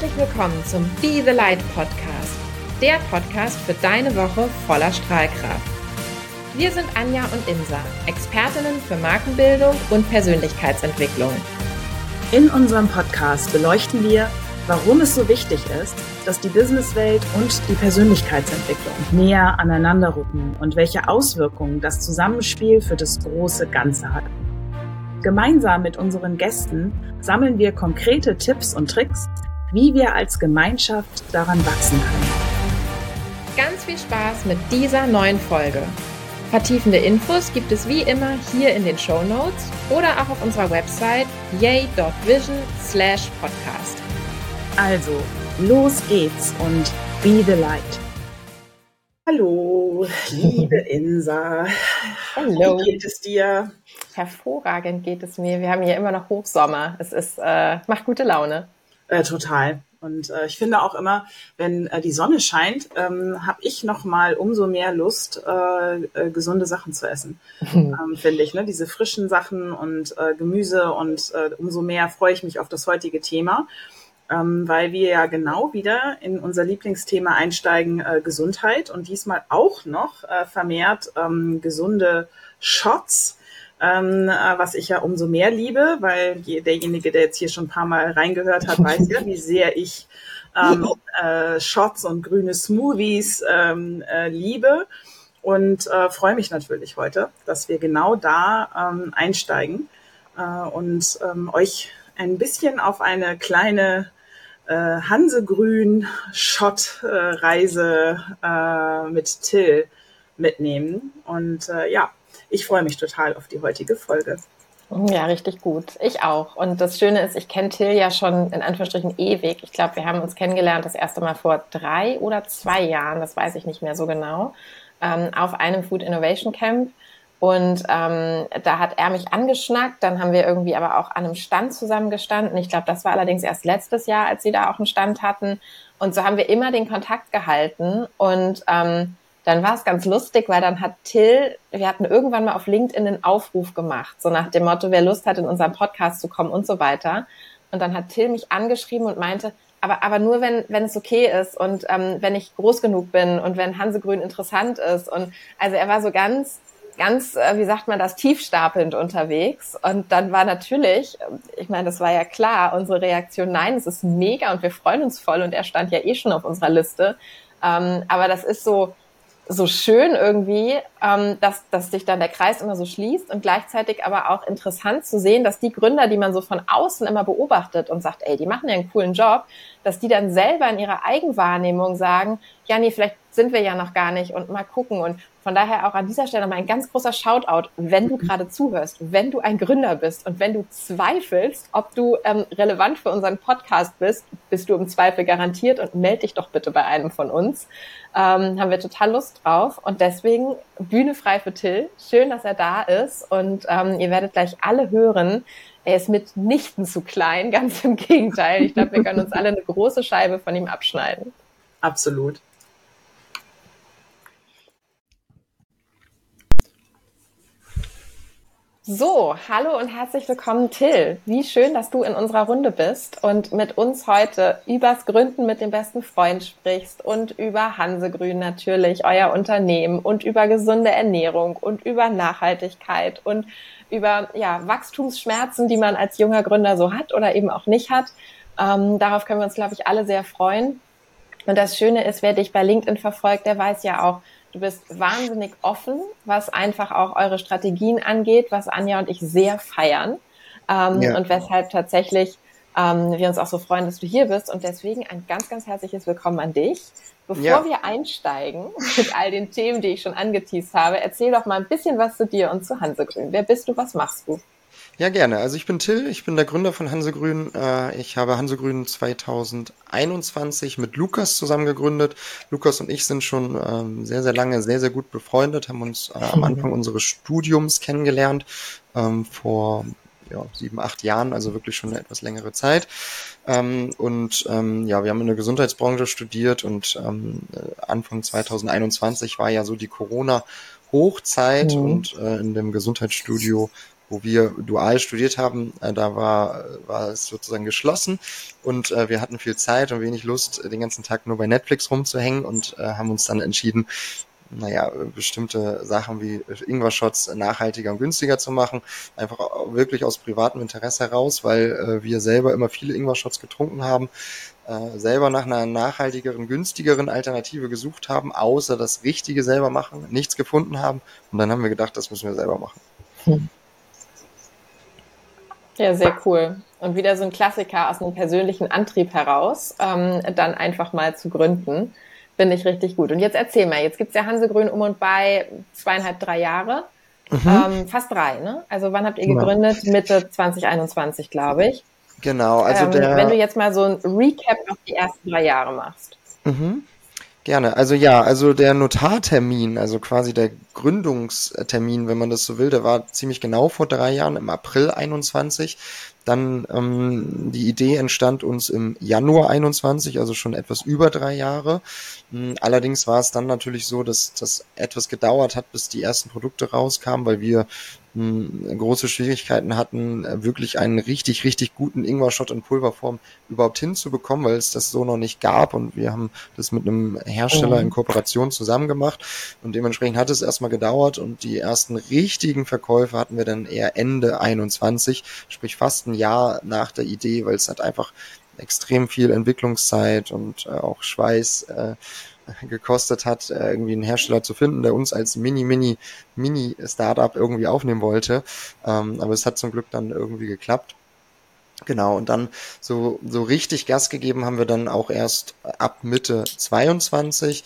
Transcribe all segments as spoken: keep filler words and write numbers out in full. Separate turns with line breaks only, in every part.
Herzlich willkommen zum Be the Light Podcast, der Podcast für deine Woche voller Strahlkraft. Wir sind Anja und Insa, Expertinnen für Markenbildung und Persönlichkeitsentwicklung.
In unserem Podcast beleuchten wir, warum es so wichtig ist, dass die Businesswelt und die Persönlichkeitsentwicklung näher aneinander rücken und welche Auswirkungen das Zusammenspiel für das große Ganze hat. Gemeinsam mit unseren Gästen sammeln wir konkrete Tipps und Tricks, wie wir als Gemeinschaft daran wachsen können.
Ganz viel Spaß mit dieser neuen Folge. Vertiefende Infos gibt es wie immer hier in den Shownotes oder auch auf unserer Website yay dot vision slash podcast.
Also, los geht's und be the light. Hallo, liebe Insa.
Hallo.
Wie geht es dir?
Hervorragend geht es mir. Wir haben hier immer noch Hochsommer. Es ist, äh, macht gute Laune.
Äh, total. Und äh, ich finde auch immer, wenn äh, die Sonne scheint, ähm, habe ich noch mal umso mehr Lust, äh, äh, gesunde Sachen zu essen, ähm, finde ich. Ne? Diese frischen Sachen und äh, Gemüse und äh, umso mehr freue ich mich auf das heutige Thema, ähm, weil wir ja genau wieder in unser Lieblingsthema einsteigen, äh, Gesundheit und diesmal auch noch äh, vermehrt ähm, gesunde Shots. Ähm, was ich ja umso mehr liebe, weil derjenige, der jetzt hier schon ein paar Mal reingehört hat, weiß ja, wie sehr ich ähm, äh, Shots und grüne Smoothies ähm, äh, liebe und äh, freue mich natürlich heute, dass wir genau da ähm, einsteigen äh, und ähm, euch ein bisschen auf eine kleine äh, Hansegrün-Shot-Reise äh, mit Till mitnehmen und äh, ja, ich freue mich total auf die heutige Folge.
Ja, richtig gut. Ich auch. Und das Schöne ist, ich kenne Till ja schon in Anführungsstrichen ewig. Ich glaube, wir haben uns kennengelernt das erste Mal vor drei oder zwei Jahren, das weiß ich nicht mehr so genau, ähm, auf einem Food Innovation Camp. Und ähm, da hat er mich angeschnackt. Dann haben wir irgendwie aber auch an einem Stand zusammengestanden. Ich glaube, das war allerdings erst letztes Jahr, als sie da auch einen Stand hatten. Und so haben wir immer den Kontakt gehalten. Und ähm, dann war es ganz lustig, weil dann hat Till, wir hatten irgendwann mal auf LinkedIn einen Aufruf gemacht, so nach dem Motto, wer Lust hat, in unseren Podcast zu kommen und so weiter. Und dann hat Till mich angeschrieben und meinte, aber aber nur, wenn wenn es okay ist und ähm, wenn ich groß genug bin und wenn Hansegrün interessant ist. Und also er war so ganz, ganz, äh, wie sagt man das, tiefstapelnd unterwegs. Und dann war natürlich, ich meine, das war ja klar, unsere Reaktion, nein, es ist mega und wir freuen uns voll. Und er stand ja eh schon auf unserer Liste. Ähm, aber das ist so, so schön irgendwie, ähm, dass, dass sich dann der Kreis immer so schließt und gleichzeitig aber auch interessant zu sehen, dass die Gründer, die man so von außen immer beobachtet und sagt, ey, die machen ja einen coolen Job, dass die dann selber in ihrer Eigenwahrnehmung sagen, ja, nee, vielleicht sind wir ja noch gar nicht und mal gucken. Und von daher auch an dieser Stelle mal ein ganz großer Shoutout, wenn du gerade zuhörst, wenn du ein Gründer bist und wenn du zweifelst, ob du ähm, relevant für unseren Podcast bist, bist du im Zweifel garantiert und melde dich doch bitte bei einem von uns. Ähm, haben wir total Lust drauf und deswegen Bühne frei für Till. Schön, dass er da ist und ähm, ihr werdet gleich alle hören, er ist mitnichten zu klein, ganz im Gegenteil. Ich glaube, wir können uns alle eine große Scheibe von ihm abschneiden.
Absolut.
So, hallo und herzlich willkommen, Till. Wie schön, dass du in unserer Runde bist und mit uns heute übers Gründen mit dem besten Freund sprichst und über Hansegrün natürlich, euer Unternehmen und über gesunde Ernährung und über Nachhaltigkeit und über ja, Wachstumsschmerzen, die man als junger Gründer so hat oder eben auch nicht hat. Ähm, darauf können wir uns, glaube ich, alle sehr freuen. Und das Schöne ist, wer dich bei LinkedIn verfolgt, der weiß ja auch, du bist wahnsinnig offen, was einfach auch eure Strategien angeht, was Anja und ich sehr feiern. Ähm, ja. Und weshalb tatsächlich ähm, wir uns auch so freuen, dass du hier bist. Und deswegen ein ganz, ganz herzliches Willkommen an dich. Bevor ja. wir einsteigen mit all den Themen, die ich schon angeteast habe, erzähl doch mal ein bisschen was zu dir und zu Hansegrün. Wer bist du, was machst du?
Ja, gerne. Also ich bin Till, ich bin der Gründer von Hansegrün. Ich habe Hansegrün zwanzig einundzwanzig mit Lukas zusammen gegründet. Lukas und ich sind schon sehr, sehr lange sehr, sehr gut befreundet, haben uns am Anfang unseres Studiums kennengelernt, vor ja, sieben, acht Jahren, also wirklich schon eine etwas längere Zeit. Und ja, wir haben in der Gesundheitsbranche studiert und Anfang zwanzig einundzwanzig war ja so die Corona-Hochzeit mhm. und in dem Gesundheitsstudio wo wir dual studiert haben, äh, da war, war es sozusagen geschlossen und äh, wir hatten viel Zeit und wenig Lust, den ganzen Tag nur bei Netflix rumzuhängen und äh, haben uns dann entschieden, naja, bestimmte Sachen wie Ingwer-Shots nachhaltiger und günstiger zu machen, einfach wirklich aus privatem Interesse heraus, weil äh, wir selber immer viele Ingwer-Shots getrunken haben, äh, selber nach einer nachhaltigeren, günstigeren Alternative gesucht haben, außer das Richtige selber machen, nichts gefunden haben und dann haben wir gedacht, das müssen wir selber machen. Hm.
Ja, sehr cool. Und wieder so ein Klassiker aus einem persönlichen Antrieb heraus, ähm, dann einfach mal zu gründen. Finde ich richtig gut. Und jetzt erzähl mal, jetzt gibt's ja Hansegrün um und bei zweieinhalb, drei Jahre. Mhm. Ähm, fast drei, ne? Also wann habt ihr gegründet? Genau. Mitte zwanzig einundzwanzig, glaube ich.
Genau. Also
ähm,
der,
wenn du jetzt mal so ein Recap auf die ersten drei Jahre machst.
Mhm. Gerne. Also ja, also der Notartermin, also quasi der Gründungstermin, wenn man das so will, der war ziemlich genau vor drei Jahren, im April einundzwanzig. Dann ähm, die Idee entstand uns im Januar einundzwanzig, also schon etwas über drei Jahre. Allerdings war es dann natürlich so, dass das etwas gedauert hat, bis die ersten Produkte rauskamen, weil wir mh, große Schwierigkeiten hatten, wirklich einen richtig, richtig guten Ingwer-Shot in Pulverform überhaupt hinzubekommen, weil es das so noch nicht gab und wir haben das mit einem Hersteller in Kooperation zusammen gemacht und dementsprechend hat es erstmal gedauert und die ersten richtigen Verkäufe hatten wir dann eher Ende einundzwanzig, sprich fast ein Jahr nach der Idee, weil es halt einfach extrem viel Entwicklungszeit und äh, auch Schweiß äh, gekostet hat, äh, irgendwie einen Hersteller zu finden, der uns als Mini, Mini, Mini-Startup irgendwie aufnehmen wollte. Ähm, aber es hat zum Glück dann irgendwie geklappt. Genau, und dann so so richtig Gas gegeben haben wir dann auch erst ab Mitte zweiundzwanzig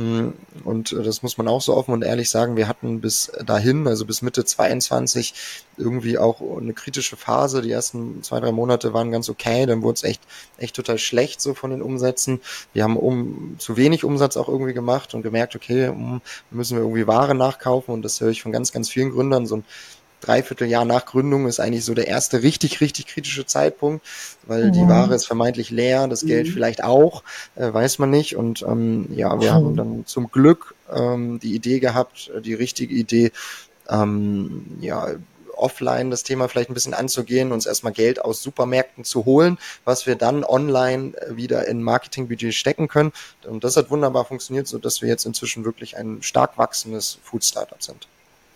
und das muss man auch so offen und ehrlich sagen, wir hatten bis dahin, also bis Mitte zweiundzwanzig irgendwie auch eine kritische Phase, die ersten zwei, drei Monate waren ganz okay, dann wurde es echt echt total schlecht so von den Umsätzen, wir haben um zu wenig Umsatz auch irgendwie gemacht und gemerkt, okay, müssen wir irgendwie Ware nachkaufen und das höre ich von ganz, ganz vielen Gründern, so ein Dreivierteljahr nach Gründung ist eigentlich so der erste richtig, richtig kritische Zeitpunkt, weil mhm. die Ware ist vermeintlich leer, das Geld mhm. vielleicht auch, äh, weiß man nicht. Und ähm, ja, wir mhm. haben dann zum Glück ähm, die Idee gehabt, die richtige Idee, ähm, ja, offline das Thema vielleicht ein bisschen anzugehen, uns erstmal Geld aus Supermärkten zu holen, was wir dann online wieder in Marketingbudget stecken können. Und das hat wunderbar funktioniert, sodass wir jetzt inzwischen wirklich ein stark wachsendes Food-Startup sind.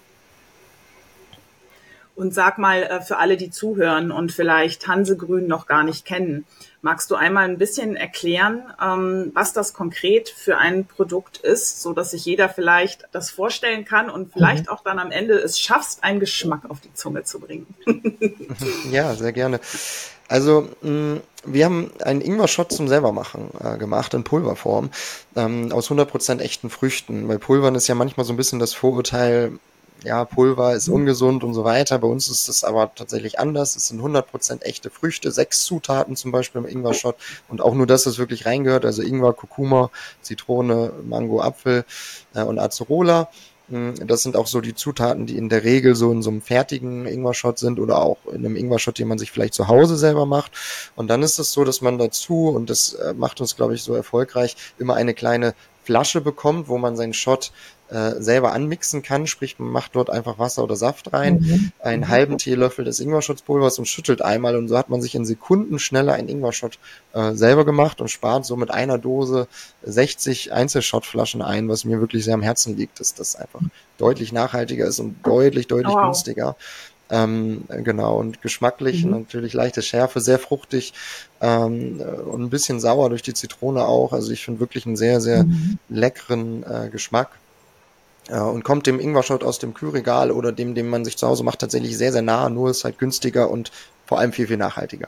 Und sag mal, für alle, die zuhören und vielleicht Hansegrün noch gar nicht kennen, magst du einmal ein bisschen erklären, was das konkret für ein Produkt ist, so dass sich jeder vielleicht das vorstellen kann und vielleicht auch dann am Ende es schaffst, einen Geschmack auf die Zunge zu bringen?
Ja, sehr gerne. Also wir haben einen Ingwer-Shot zum selbermachen äh, gemacht in Pulverform ähm, aus hundert Prozent echten Früchten. Bei Pulvern ist ja manchmal so ein bisschen das Vorurteil, ja, Pulver ist ungesund und so weiter. Bei uns ist es aber tatsächlich anders. Es sind hundert Prozent echte Früchte, sechs Zutaten zum Beispiel im Ingwer-Shot und auch nur das, was wirklich reingehört, also Ingwer, Kurkuma, Zitrone, Mango, Apfel äh, und Acerola. Das sind auch so die Zutaten, die in der Regel so in so einem fertigen Ingwer-Shot sind oder auch in einem Ingwer-Shot, den man sich vielleicht zu Hause selber macht. Und dann ist es so, dass man dazu, und das macht uns, glaube ich, so erfolgreich, immer eine kleine Flasche bekommt, wo man seinen Shot äh, selber anmixen kann, sprich man macht dort einfach Wasser oder Saft rein, mhm. einen halben Teelöffel des Ingwer-Shot-Pulvers und schüttelt einmal und so hat man sich in Sekunden schneller einen Ingwer-Shot äh, selber gemacht und spart so mit einer Dose sechzig Einzelshot-Flaschen ein, was mir wirklich sehr am Herzen liegt, dass das einfach deutlich nachhaltiger ist und deutlich, deutlich wow. günstiger. Ähm, genau, und geschmacklich mhm. natürlich leichte Schärfe, sehr fruchtig ähm, und ein bisschen sauer durch die Zitrone auch. Also ich finde wirklich einen sehr, sehr mhm. leckeren äh, Geschmack. Äh, und kommt dem Ingwer-Shot aus dem Kühlregal oder dem, den man sich zu Hause macht, tatsächlich sehr, sehr nah, nur ist halt günstiger und vor allem viel, viel nachhaltiger.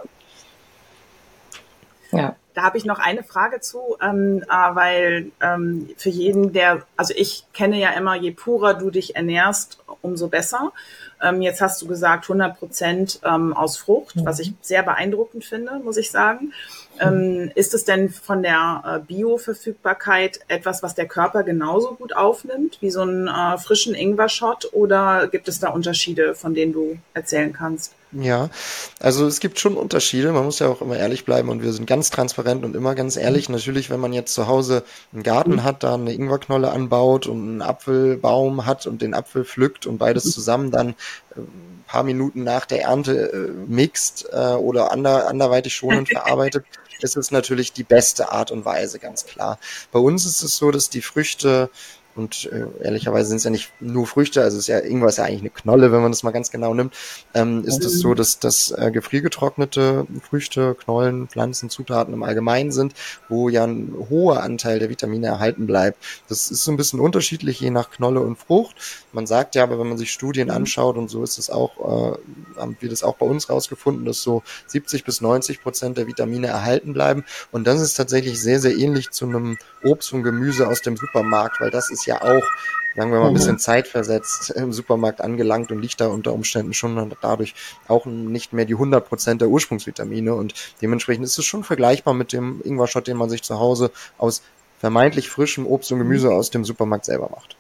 Ja. Da habe ich noch eine Frage zu, ähm, äh, weil ähm, für jeden, der, also ich kenne ja immer, je purer du dich ernährst, umso besser. Ähm, jetzt hast du gesagt hundert Prozent ähm, aus Frucht, mhm. was ich sehr beeindruckend finde, muss ich sagen. Ähm, ist es denn von der äh, Bio-Verfügbarkeit etwas, was der Körper genauso gut aufnimmt, wie so einen äh, frischen Ingwer-Shot, oder gibt es da Unterschiede, von denen du erzählen kannst?
Ja, also es gibt schon Unterschiede. Man muss ja auch immer ehrlich bleiben und wir sind ganz transparent und immer ganz ehrlich. Natürlich, wenn man jetzt zu Hause einen Garten hat, da eine Ingwerknolle anbaut und einen Apfelbaum hat und den Apfel pflückt und beides zusammen dann äh, ein paar Minuten nach der Ernte äh, mixt äh, oder ander, anderweitig schonend verarbeitet, ist es natürlich die beste Art und Weise, ganz klar. Bei uns ist es so, dass die Früchte und äh, ehrlicherweise sind es ja nicht nur Früchte, also es ist ja Ingwer ist ja eigentlich eine Knolle, wenn man das mal ganz genau nimmt, ähm, ist es so, dass das äh, gefriergetrocknete Früchte, Knollen, Pflanzen, Zutaten im Allgemeinen sind, wo ja ein hoher Anteil der Vitamine erhalten bleibt. Das ist so ein bisschen unterschiedlich, je nach Knolle und Frucht. Man sagt ja aber, wenn man sich Studien anschaut, und so ist es auch, äh, haben wir das auch bei uns rausgefunden, dass so siebzig bis neunzig Prozent der Vitamine erhalten bleiben. Und das ist tatsächlich sehr, sehr ähnlich zu einem Obst und Gemüse aus dem Supermarkt, weil das ist ja auch, sagen wir mal, ein bisschen zeitversetzt im Supermarkt angelangt und liegt da unter Umständen schon dadurch auch nicht mehr die hundert Prozent der Ursprungsvitamine und dementsprechend ist es schon vergleichbar mit dem Ingwer-Shot, den man sich zu Hause aus vermeintlich frischem Obst und Gemüse aus dem Supermarkt selber macht.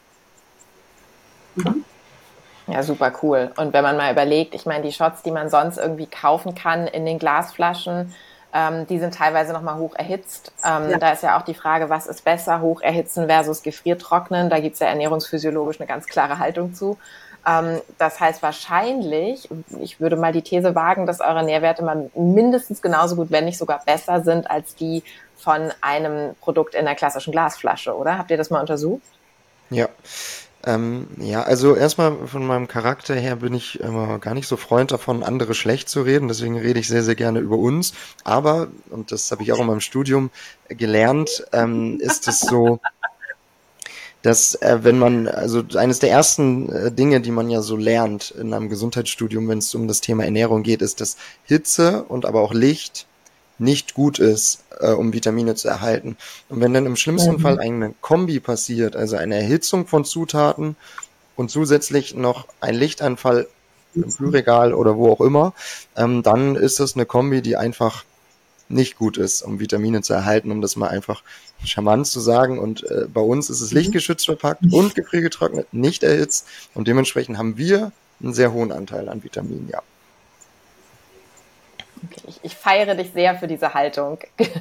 Ja, super cool. Und wenn man mal überlegt, ich meine, die Shots, die man sonst irgendwie kaufen kann in den Glasflaschen, ähm, die sind teilweise nochmal hoch erhitzt. Ähm, ja. Da ist ja auch die Frage, was ist besser, hoch erhitzen versus gefriertrocknen. Da gibt's ja ernährungsphysiologisch eine ganz klare Haltung zu. Ähm, das heißt wahrscheinlich, ich würde mal die These wagen, dass eure Nährwerte mal mindestens genauso gut, wenn nicht sogar besser sind als die von einem Produkt in der klassischen Glasflasche, oder? Habt ihr das mal untersucht?
Ja. Ähm, ja, also erstmal von meinem Charakter her bin ich immer gar nicht so Freund davon, andere schlecht zu reden. Deswegen rede ich sehr, sehr gerne über uns. Aber, und das habe ich auch in meinem Studium gelernt, ähm, ist es so, dass äh, wenn man, also eines der ersten äh, Dinge, die man ja so lernt in einem Gesundheitsstudium, wenn es um das Thema Ernährung geht, ist, dass Hitze und aber auch Licht nicht gut ist, äh, um Vitamine zu erhalten. Und wenn dann im schlimmsten mhm. Fall eine Kombi passiert, also eine Erhitzung von Zutaten und zusätzlich noch ein Lichtanfall im Kühlregal oder wo auch immer, ähm, dann ist das eine Kombi, die einfach nicht gut ist, um Vitamine zu erhalten, um das mal einfach charmant zu sagen. Und äh, bei uns ist es lichtgeschützt verpackt und gefriergetrocknet, nicht erhitzt. Und dementsprechend haben wir einen sehr hohen Anteil an Vitaminen, ja.
Okay, ich, ich feiere dich sehr für diese Haltung.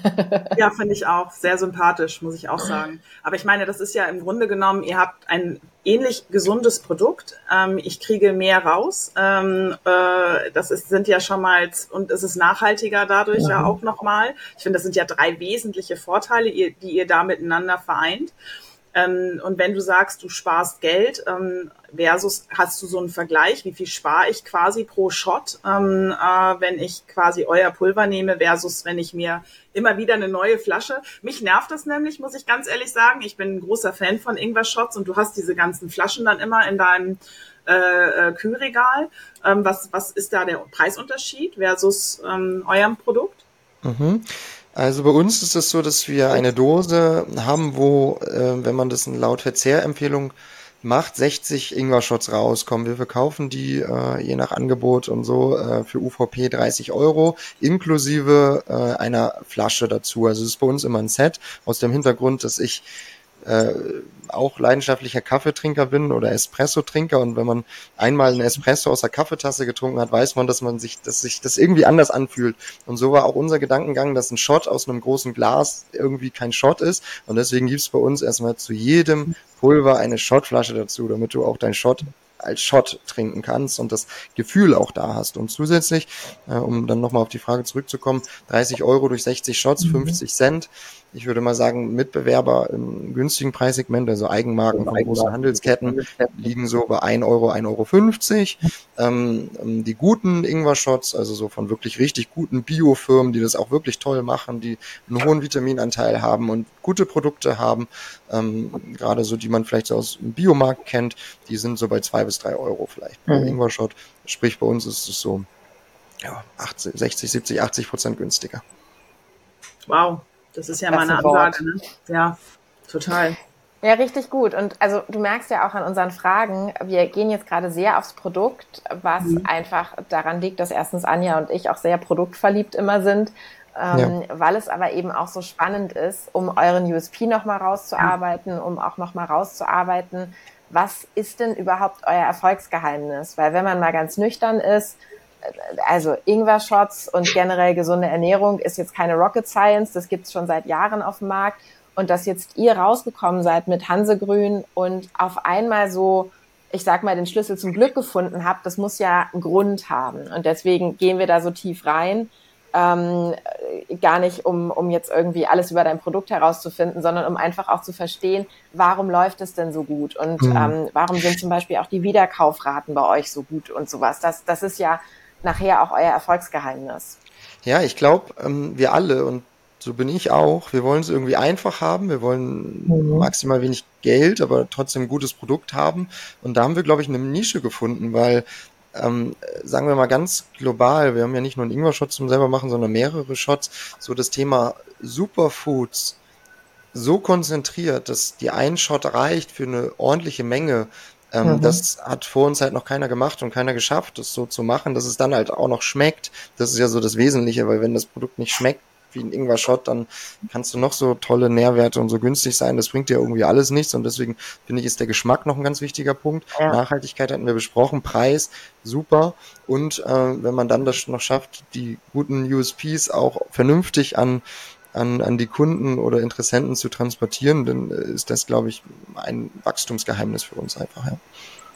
Ja, finde ich auch. Sehr sympathisch, muss ich auch sagen. Aber ich meine, das ist ja im Grunde genommen, ihr habt ein ähnlich gesundes Produkt. Ähm, ich kriege mehr raus. Ähm, äh, das ist, sind ja schon mal, und es ist nachhaltiger dadurch ja, ja auch nochmal. Ich finde, das sind ja drei wesentliche Vorteile, die ihr da miteinander vereint. Ähm, und wenn du sagst, du sparst Geld, ähm, versus hast du so einen Vergleich, wie viel spare ich quasi pro Shot, ähm, äh, wenn ich quasi euer Pulver nehme versus wenn ich mir immer wieder eine neue Flasche. Mich nervt das nämlich, muss ich ganz ehrlich sagen. Ich bin ein großer Fan von Ingwer-Shots und du hast diese ganzen Flaschen dann immer in deinem äh, äh, Kühlregal. Ähm, was, was ist da der Preisunterschied versus ähm, eurem Produkt?
Mhm. Also bei uns ist es so, dass wir eine Dose haben, wo, äh, wenn man das laut Verzehrempfehlung macht, sechzig Ingwer-Shots rauskommen. Wir verkaufen die äh, je nach Angebot und so äh, für U V P dreißig Euro, inklusive äh, einer Flasche dazu. Also es ist bei uns immer ein Set, aus dem Hintergrund, dass ich äh, auch leidenschaftlicher Kaffeetrinker bin oder Espresso-Trinker und wenn man einmal einen Espresso aus der Kaffeetasse getrunken hat, weiß man, dass man sich, dass sich das irgendwie anders anfühlt. Und so war auch unser Gedankengang, dass ein Shot aus einem großen Glas irgendwie kein Shot ist und deswegen gibt's bei uns erstmal zu jedem Pulver eine Shotflasche dazu, damit du auch dein Shot als Shot trinken kannst und das Gefühl auch da hast. Und zusätzlich, äh, um dann nochmal auf die Frage zurückzukommen, dreißig Euro durch sechzig Shots, fünfzig Cent. Ich würde mal sagen, Mitbewerber im günstigen Preissegment, also Eigenmarken von großen Handelsketten, liegen so bei ein Euro, ein Euro fünfzig. Ähm, die guten Ingwer-Shots, also so von wirklich richtig guten Biofirmen, die das auch wirklich toll machen, die einen hohen Vitaminanteil haben und gute Produkte haben, ähm, gerade so, die man vielleicht so aus dem Biomarkt kennt, die sind so bei zwei bis drei Euro vielleicht pro mhm. Ingwer-Shot. Sprich, bei uns ist es so ja, achtzig, sechzig, siebzig, achtzig Prozent günstiger.
Wow. Das ist ja das mal eine Ansage, ne? Ja, total.
Ja, richtig gut. Und also du merkst ja auch an unseren Fragen, wir gehen jetzt gerade sehr aufs Produkt, was mhm. einfach daran liegt, dass erstens Anja und ich auch sehr produktverliebt immer sind, ähm, ja. weil es aber eben auch so spannend ist, um euren U S P nochmal rauszuarbeiten, ja. um auch nochmal rauszuarbeiten, was ist denn überhaupt euer Erfolgsgeheimnis? Weil wenn man mal ganz nüchtern ist, also Ingwer-Shots und generell gesunde Ernährung ist jetzt keine Rocket Science, das gibt's schon seit Jahren auf dem Markt. Und dass jetzt ihr rausgekommen seid mit Hansegrün und auf einmal so, ich sag mal, den Schlüssel zum Glück gefunden habt, das muss ja einen Grund haben. Und deswegen gehen wir da so tief rein. Ähm, gar nicht, um, um jetzt irgendwie alles über dein Produkt herauszufinden, sondern um einfach auch zu verstehen, warum läuft es denn so gut und mhm. ähm, warum sind zum Beispiel auch die Wiederkaufraten bei euch so gut und sowas. Das, das ist ja nachher auch euer Erfolgsgeheimnis.
Ja, ich glaube, ähm, wir alle, und so bin ich auch, wir wollen es irgendwie einfach haben, wir wollen mhm. maximal wenig Geld, aber trotzdem ein gutes Produkt haben. Und da haben wir, glaube ich, eine Nische gefunden, weil Ähm, sagen wir mal ganz global, wir haben ja nicht nur einen Ingwer-Shot zum selber machen, sondern mehrere Shots, so das Thema Superfoods so konzentriert, dass die ein Shot reicht für eine ordentliche Menge. Ähm, mhm. Das hat vor uns halt noch keiner gemacht und keiner geschafft, das so zu machen, dass es dann halt auch noch schmeckt. Das ist ja so das Wesentliche, weil wenn das Produkt nicht schmeckt wie ein Ingwer-Shot, dann kannst du noch so tolle Nährwerte und so günstig sein, das bringt dir irgendwie alles nichts und deswegen finde ich, ist der Geschmack noch ein ganz wichtiger Punkt. Ja. Nachhaltigkeit hatten wir besprochen, Preis, super und äh, wenn man dann das noch schafft, die guten U S Ps auch vernünftig an an an die Kunden oder Interessenten zu transportieren, dann ist das, glaube ich, ein Wachstumsgeheimnis für uns einfach. Ja,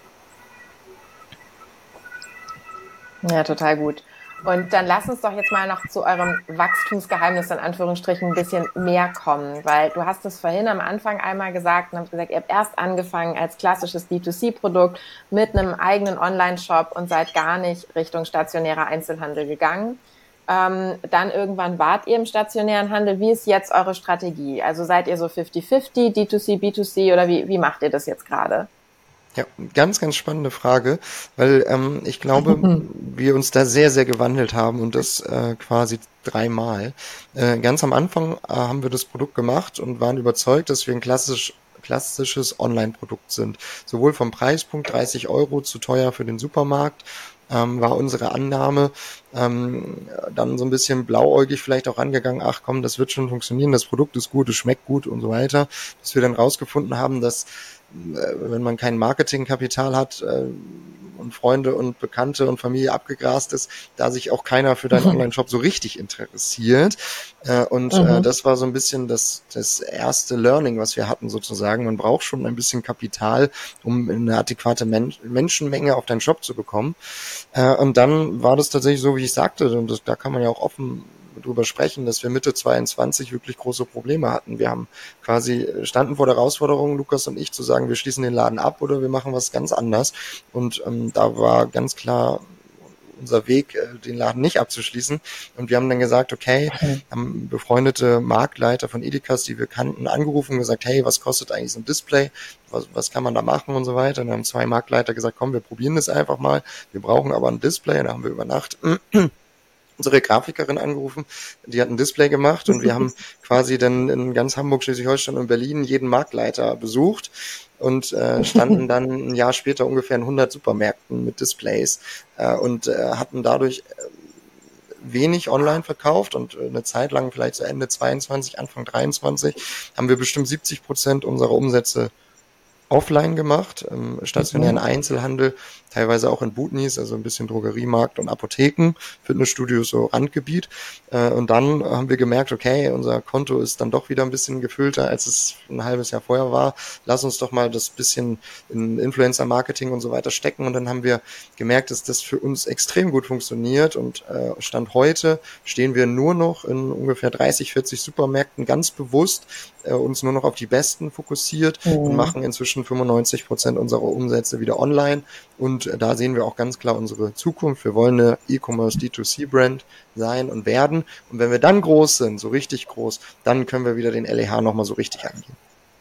ja, total gut. Und dann lass uns doch jetzt mal noch zu eurem Wachstumsgeheimnis in Anführungsstrichen ein bisschen mehr kommen, weil du hast es vorhin am Anfang einmal gesagt und hast gesagt, ihr habt erst angefangen als klassisches D zwei C-Produkt mit einem eigenen Online-Shop und seid gar nicht Richtung stationärer Einzelhandel gegangen. Ähm, dann irgendwann wart ihr im stationären Handel. Wie ist jetzt eure Strategie? Also seid ihr so fifty fifty, D zwei C, B zwei C oder wie, wie macht ihr das jetzt gerade?
Ja, ganz, ganz spannende Frage, weil ähm, ich glaube, wir uns da sehr, sehr gewandelt haben und das äh, quasi dreimal. Äh, ganz am Anfang äh, haben wir das Produkt gemacht und waren überzeugt, dass wir ein klassisch, klassisches Online-Produkt sind. Sowohl vom Preispunkt dreißig Euro zu teuer für den Supermarkt, ähm, war unsere Annahme, ähm, dann so ein bisschen blauäugig vielleicht auch angegangen, ach komm, das wird schon funktionieren, das Produkt ist gut, es schmeckt gut und so weiter, bis wir dann rausgefunden haben, dass wenn man kein Marketingkapital hat äh, und Freunde und Bekannte und Familie abgegrast ist, da sich auch keiner für deinen Online-Shop so richtig interessiert. Äh, und mhm. äh, das war so ein bisschen das, das erste Learning, was wir hatten sozusagen. Man braucht schon ein bisschen Kapital, um eine adäquate Men- Menschenmenge auf deinen Shop zu bekommen. Äh, und dann war das tatsächlich so, wie ich sagte, und das, da kann man ja auch offen drüber sprechen, dass wir Mitte zweiundzwanzig wirklich große Probleme hatten. Wir haben quasi standen vor der Herausforderung, Lukas und ich, zu sagen, wir schließen den Laden ab oder wir machen was ganz anders. Und ähm, da war ganz klar unser Weg, äh, den Laden nicht abzuschließen. Und wir haben dann gesagt, okay, haben befreundete Marktleiter von Edekas, die wir kannten, angerufen und gesagt, hey, was kostet eigentlich so ein Display? Was, was kann man da machen und so weiter? Und dann haben zwei Marktleiter gesagt, komm, wir probieren das einfach mal. Wir brauchen aber ein Display. Und da haben wir über Nacht unsere Grafikerin angerufen, die hat ein Display gemacht und wir haben quasi dann in ganz Hamburg, Schleswig-Holstein und Berlin jeden Marktleiter besucht und äh, standen dann ein Jahr später ungefähr in hundert Supermärkten mit Displays äh, und äh, hatten dadurch wenig online verkauft und eine Zeit lang, vielleicht zu Ende zweiundzwanzig, Anfang dreiundzwanzig, haben wir bestimmt siebzig Prozent unserer Umsätze offline gemacht, im stationären Einzelhandel, teilweise auch in Bootnies, also ein bisschen Drogeriemarkt und Apotheken, Fitnessstudios, so Randgebiet. Und dann haben wir gemerkt, okay, unser Konto ist dann doch wieder ein bisschen gefüllter, als es ein halbes Jahr vorher war. Lass uns doch mal das bisschen in Influencer-Marketing und so weiter stecken. Und dann haben wir gemerkt, dass das für uns extrem gut funktioniert. Und Stand heute stehen wir nur noch in ungefähr dreißig, vierzig Supermärkten ganz bewusst, uns nur noch auf die besten fokussiert mhm. und machen inzwischen fünfundneunzig Prozent unserer Umsätze wieder online. Und da sehen wir auch ganz klar unsere Zukunft. Wir wollen eine E-Commerce D zwei C-Brand sein und werden. Und wenn wir dann groß sind, so richtig groß, dann können wir wieder den L E H nochmal so richtig angehen.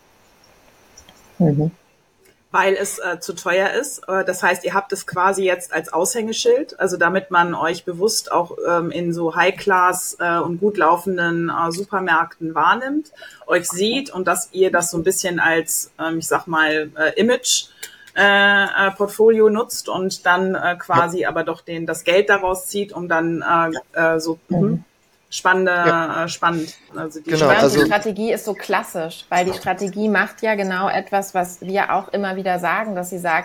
Mhm. Weil es äh, zu teuer ist. Äh, das heißt, ihr habt es quasi jetzt als Aushängeschild, also damit man euch bewusst auch ähm, in so High-Class äh, und gut laufenden äh, Supermärkten wahrnimmt, euch sieht und dass ihr das so ein bisschen als, ähm, ich sag mal, äh, Image äh, Portfolio nutzt und dann äh, quasi ja. aber doch den das Geld daraus zieht, um dann äh, äh, so mhm. spannende, ja. äh, spannend.
Also die, genau, also die Strategie ist so klassisch, weil die Strategie macht ja genau etwas, was wir auch immer wieder sagen, dass sie sagt,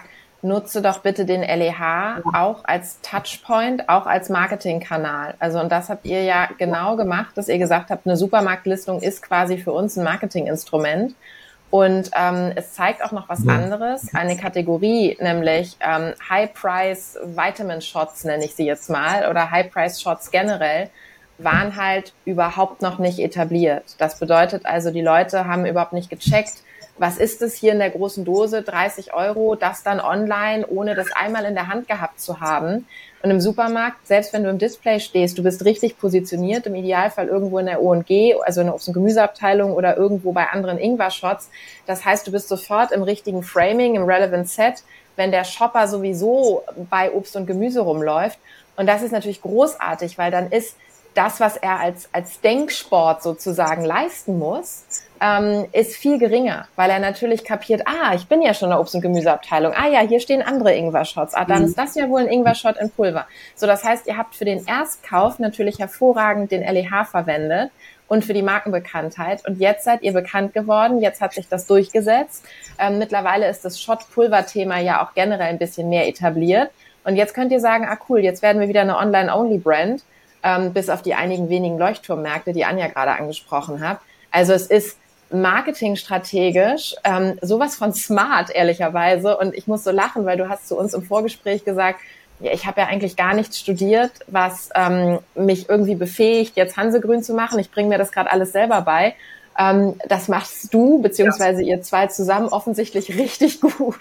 nutze doch bitte den L E H auch als Touchpoint, auch als Marketingkanal. Also und das habt ihr ja genau gemacht, dass ihr gesagt habt, eine Supermarktlistung ist quasi für uns ein Marketinginstrument. Und ähm, es zeigt auch noch was anderes, eine Kategorie, nämlich ähm, High-Price Vitamin Shots, nenne ich sie jetzt mal, oder High-Price Shots generell, waren halt überhaupt noch nicht etabliert. Das bedeutet also, die Leute haben überhaupt nicht gecheckt, was ist es hier in der großen Dose, dreißig Euro, das dann online, ohne das einmal in der Hand gehabt zu haben. Und im Supermarkt, selbst wenn du im Display stehst, du bist richtig positioniert, im Idealfall irgendwo in der O und G, also in der Obst- und Gemüseabteilung oder irgendwo bei anderen Ingwer-Shots. Das heißt, du bist sofort im richtigen Framing, im Relevant Set, wenn der Shopper sowieso bei Obst und Gemüse rumläuft. Und das ist natürlich großartig, weil dann ist das, was er als, als Denksport sozusagen leisten muss, ähm, ist viel geringer, weil er natürlich kapiert, ah, ich bin ja schon in der Obst- und Gemüseabteilung, ah ja, hier stehen andere Ingwer-Shots, ah, dann mhm. ist das ja wohl ein Ingwer-Shot in Pulver. So, das heißt, ihr habt für den Erstkauf natürlich hervorragend den L E H verwendet und für die Markenbekanntheit. Und jetzt seid ihr bekannt geworden, jetzt hat sich das durchgesetzt. Ähm, mittlerweile ist das Shot-Pulver-Thema ja auch generell ein bisschen mehr etabliert. Und jetzt könnt ihr sagen, ah cool, jetzt werden wir wieder eine Online-Only-Brand, ähm, bis auf die einigen wenigen Leuchtturmmärkte, die Anja gerade angesprochen hat. Also es ist marketingstrategisch ähm, sowas von smart, ehrlicherweise. Und ich muss so lachen, weil du hast zu uns im Vorgespräch gesagt, ja, ich habe ja eigentlich gar nichts studiert, was ähm, mich irgendwie befähigt, jetzt Hansegrün zu machen. Ich bringe mir das gerade alles selber bei. Ähm, das machst du, beziehungsweise ihr zwei zusammen offensichtlich richtig gut.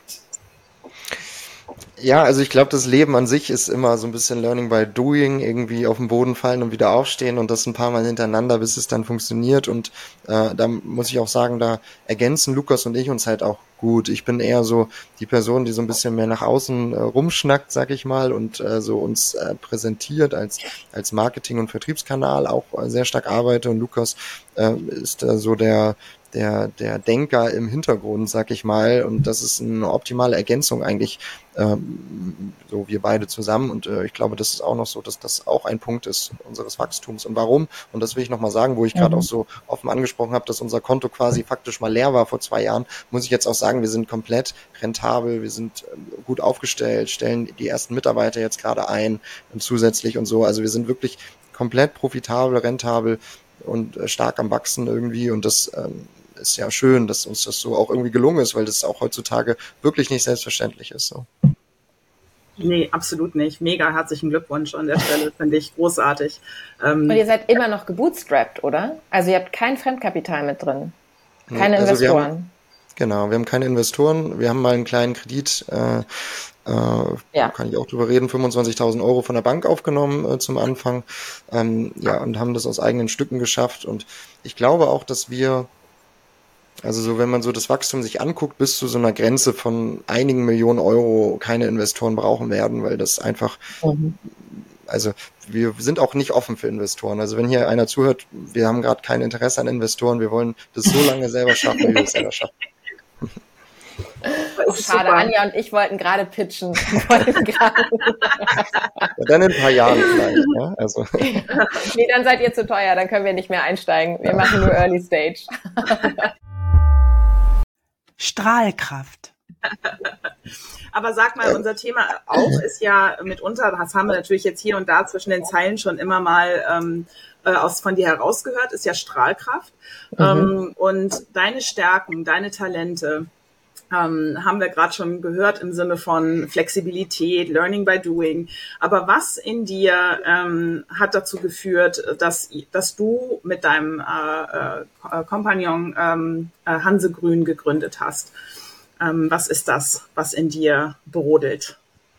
Ja, also ich glaube, das Leben an sich ist immer so ein bisschen Learning by Doing, irgendwie auf den Boden fallen und wieder aufstehen und das ein paar Mal hintereinander, bis es dann funktioniert. Und äh, da muss ich auch sagen, da ergänzen Lukas und ich uns halt auch gut. Ich bin eher so die Person, die so ein bisschen mehr nach außen äh, rumschnackt, sag ich mal, und äh, so uns äh, präsentiert als als Marketing- und Vertriebskanal auch äh, sehr stark arbeite. Und Lukas äh, ist äh, so der der der Denker im Hintergrund, sag ich mal, und das ist eine optimale Ergänzung eigentlich, ähm, so wir beide zusammen, und äh, ich glaube, das ist auch noch so, dass das auch ein Punkt ist unseres Wachstums. Und warum? Und das will ich nochmal sagen, wo ich gerade mhm. auch so offen angesprochen habe, dass unser Konto quasi faktisch mal leer war vor zwei Jahren, muss ich jetzt auch sagen, wir sind komplett rentabel, wir sind äh, gut aufgestellt, stellen die ersten Mitarbeiter jetzt gerade ein und zusätzlich und so, also wir sind wirklich komplett profitabel, rentabel und äh, stark am Wachsen irgendwie, und das ähm, ist ja schön, dass uns das so auch irgendwie gelungen ist, weil das auch heutzutage wirklich nicht selbstverständlich ist. So.
Nee, absolut nicht. Mega herzlichen Glückwunsch an der Stelle, finde ich großartig.
Ähm, Und ihr seid immer noch gebootstrapped, oder? Also ihr habt kein Fremdkapital mit drin, keine
also
Investoren.
Wir haben, genau, wir haben keine Investoren, wir haben mal einen kleinen Kredit, äh, äh, ja. kann ich auch drüber reden, fünfundzwanzigtausend Euro von der Bank aufgenommen äh, zum Anfang, ähm, ja, und haben das aus eigenen Stücken geschafft. Und ich glaube auch, dass wir Also so, wenn man so das Wachstum sich anguckt, bis zu so einer Grenze von einigen Millionen Euro keine Investoren brauchen werden, weil das einfach, mhm. also wir sind auch nicht offen für Investoren. Also wenn hier einer zuhört, wir haben gerade kein Interesse an Investoren, wir wollen das so lange selber schaffen, wie wir es selber schaffen.
Oh, schade, super. Anja und ich wollten gerade pitchen. Wollten grade
ja, dann in ein paar Jahren vielleicht. Ja? Also.
Nee, dann seid ihr zu teuer, dann können wir nicht mehr einsteigen. Wir ja. machen nur Early Stage.
Strahlkraft.
Aber sag mal, unser Thema auch ist ja mitunter, das haben wir natürlich jetzt hier und da zwischen den Zeilen schon immer mal ähm, aus von dir herausgehört, ist ja Strahlkraft. Mhm. Ähm, und deine Stärken, deine Talente, ähm, haben wir gerade schon gehört im Sinne von Flexibilität, Learning by Doing. Aber was in dir ähm, hat dazu geführt, dass, dass du mit deinem äh, äh, Kompagnon ähm, äh, Hansegrün gegründet hast? Ähm, was ist das, was in dir brodelt?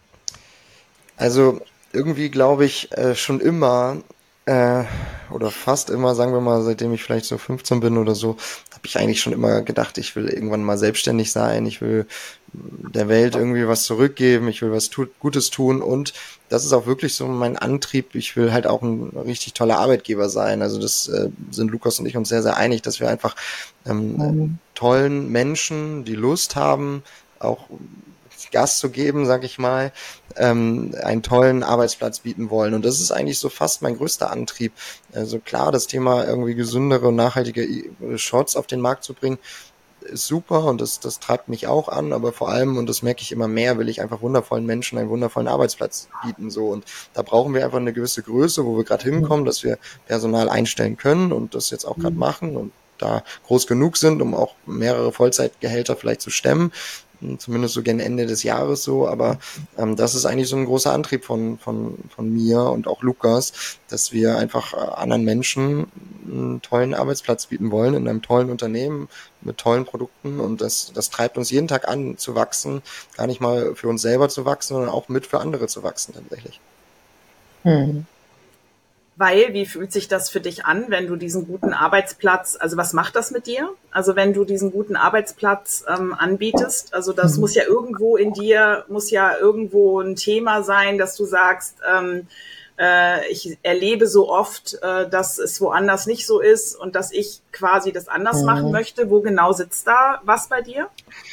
Also irgendwie glaube ich äh, schon immer, äh, oder fast immer, sagen wir mal, seitdem ich vielleicht so fünfzehn bin oder so, habe ich eigentlich schon immer gedacht, ich will irgendwann mal selbstständig sein, ich will der Welt irgendwie was zurückgeben, ich will was tu- Gutes tun, und das ist auch wirklich so mein Antrieb, ich will halt auch ein richtig toller Arbeitgeber sein. Also das äh, sind Lukas und ich uns sehr, sehr einig, dass wir einfach ähm, mhm. tollen Menschen, die Lust haben, auch Gas zu geben, sag ich mal, ähm, einen tollen Arbeitsplatz bieten wollen. Und das ist eigentlich so fast mein größter Antrieb. Also klar, das Thema irgendwie gesündere und nachhaltige Shots auf den Markt zu bringen, ist super und das, das treibt mich auch an, aber vor allem, und das merke ich immer mehr, will ich einfach wundervollen Menschen einen wundervollen Arbeitsplatz bieten, so, und da brauchen wir einfach eine gewisse Größe, wo wir gerade hinkommen, dass wir Personal einstellen können und das jetzt auch gerade machen und da groß genug sind, um auch mehrere Vollzeitgehälter vielleicht zu stemmen, zumindest so gegen Ende des Jahres so, aber ähm, das ist eigentlich so ein großer Antrieb von, von, von mir und auch Lukas, dass wir einfach äh, anderen Menschen einen tollen Arbeitsplatz bieten wollen, in einem tollen Unternehmen, mit tollen Produkten, und das, das treibt uns jeden Tag an, zu wachsen, gar nicht mal für uns selber zu wachsen, sondern auch mit für andere zu wachsen tatsächlich.
Hm.
Weil, wie fühlt sich das für dich an, wenn du diesen guten Arbeitsplatz, also was macht das mit dir? Also wenn du diesen guten Arbeitsplatz ähm, anbietest, also das muss ja irgendwo in dir, muss ja irgendwo ein Thema sein, dass du sagst, ähm, äh, ich erlebe so oft, äh, dass es woanders nicht so ist und dass ich quasi das anders
Mhm.
machen möchte. Wo genau sitzt da was bei dir?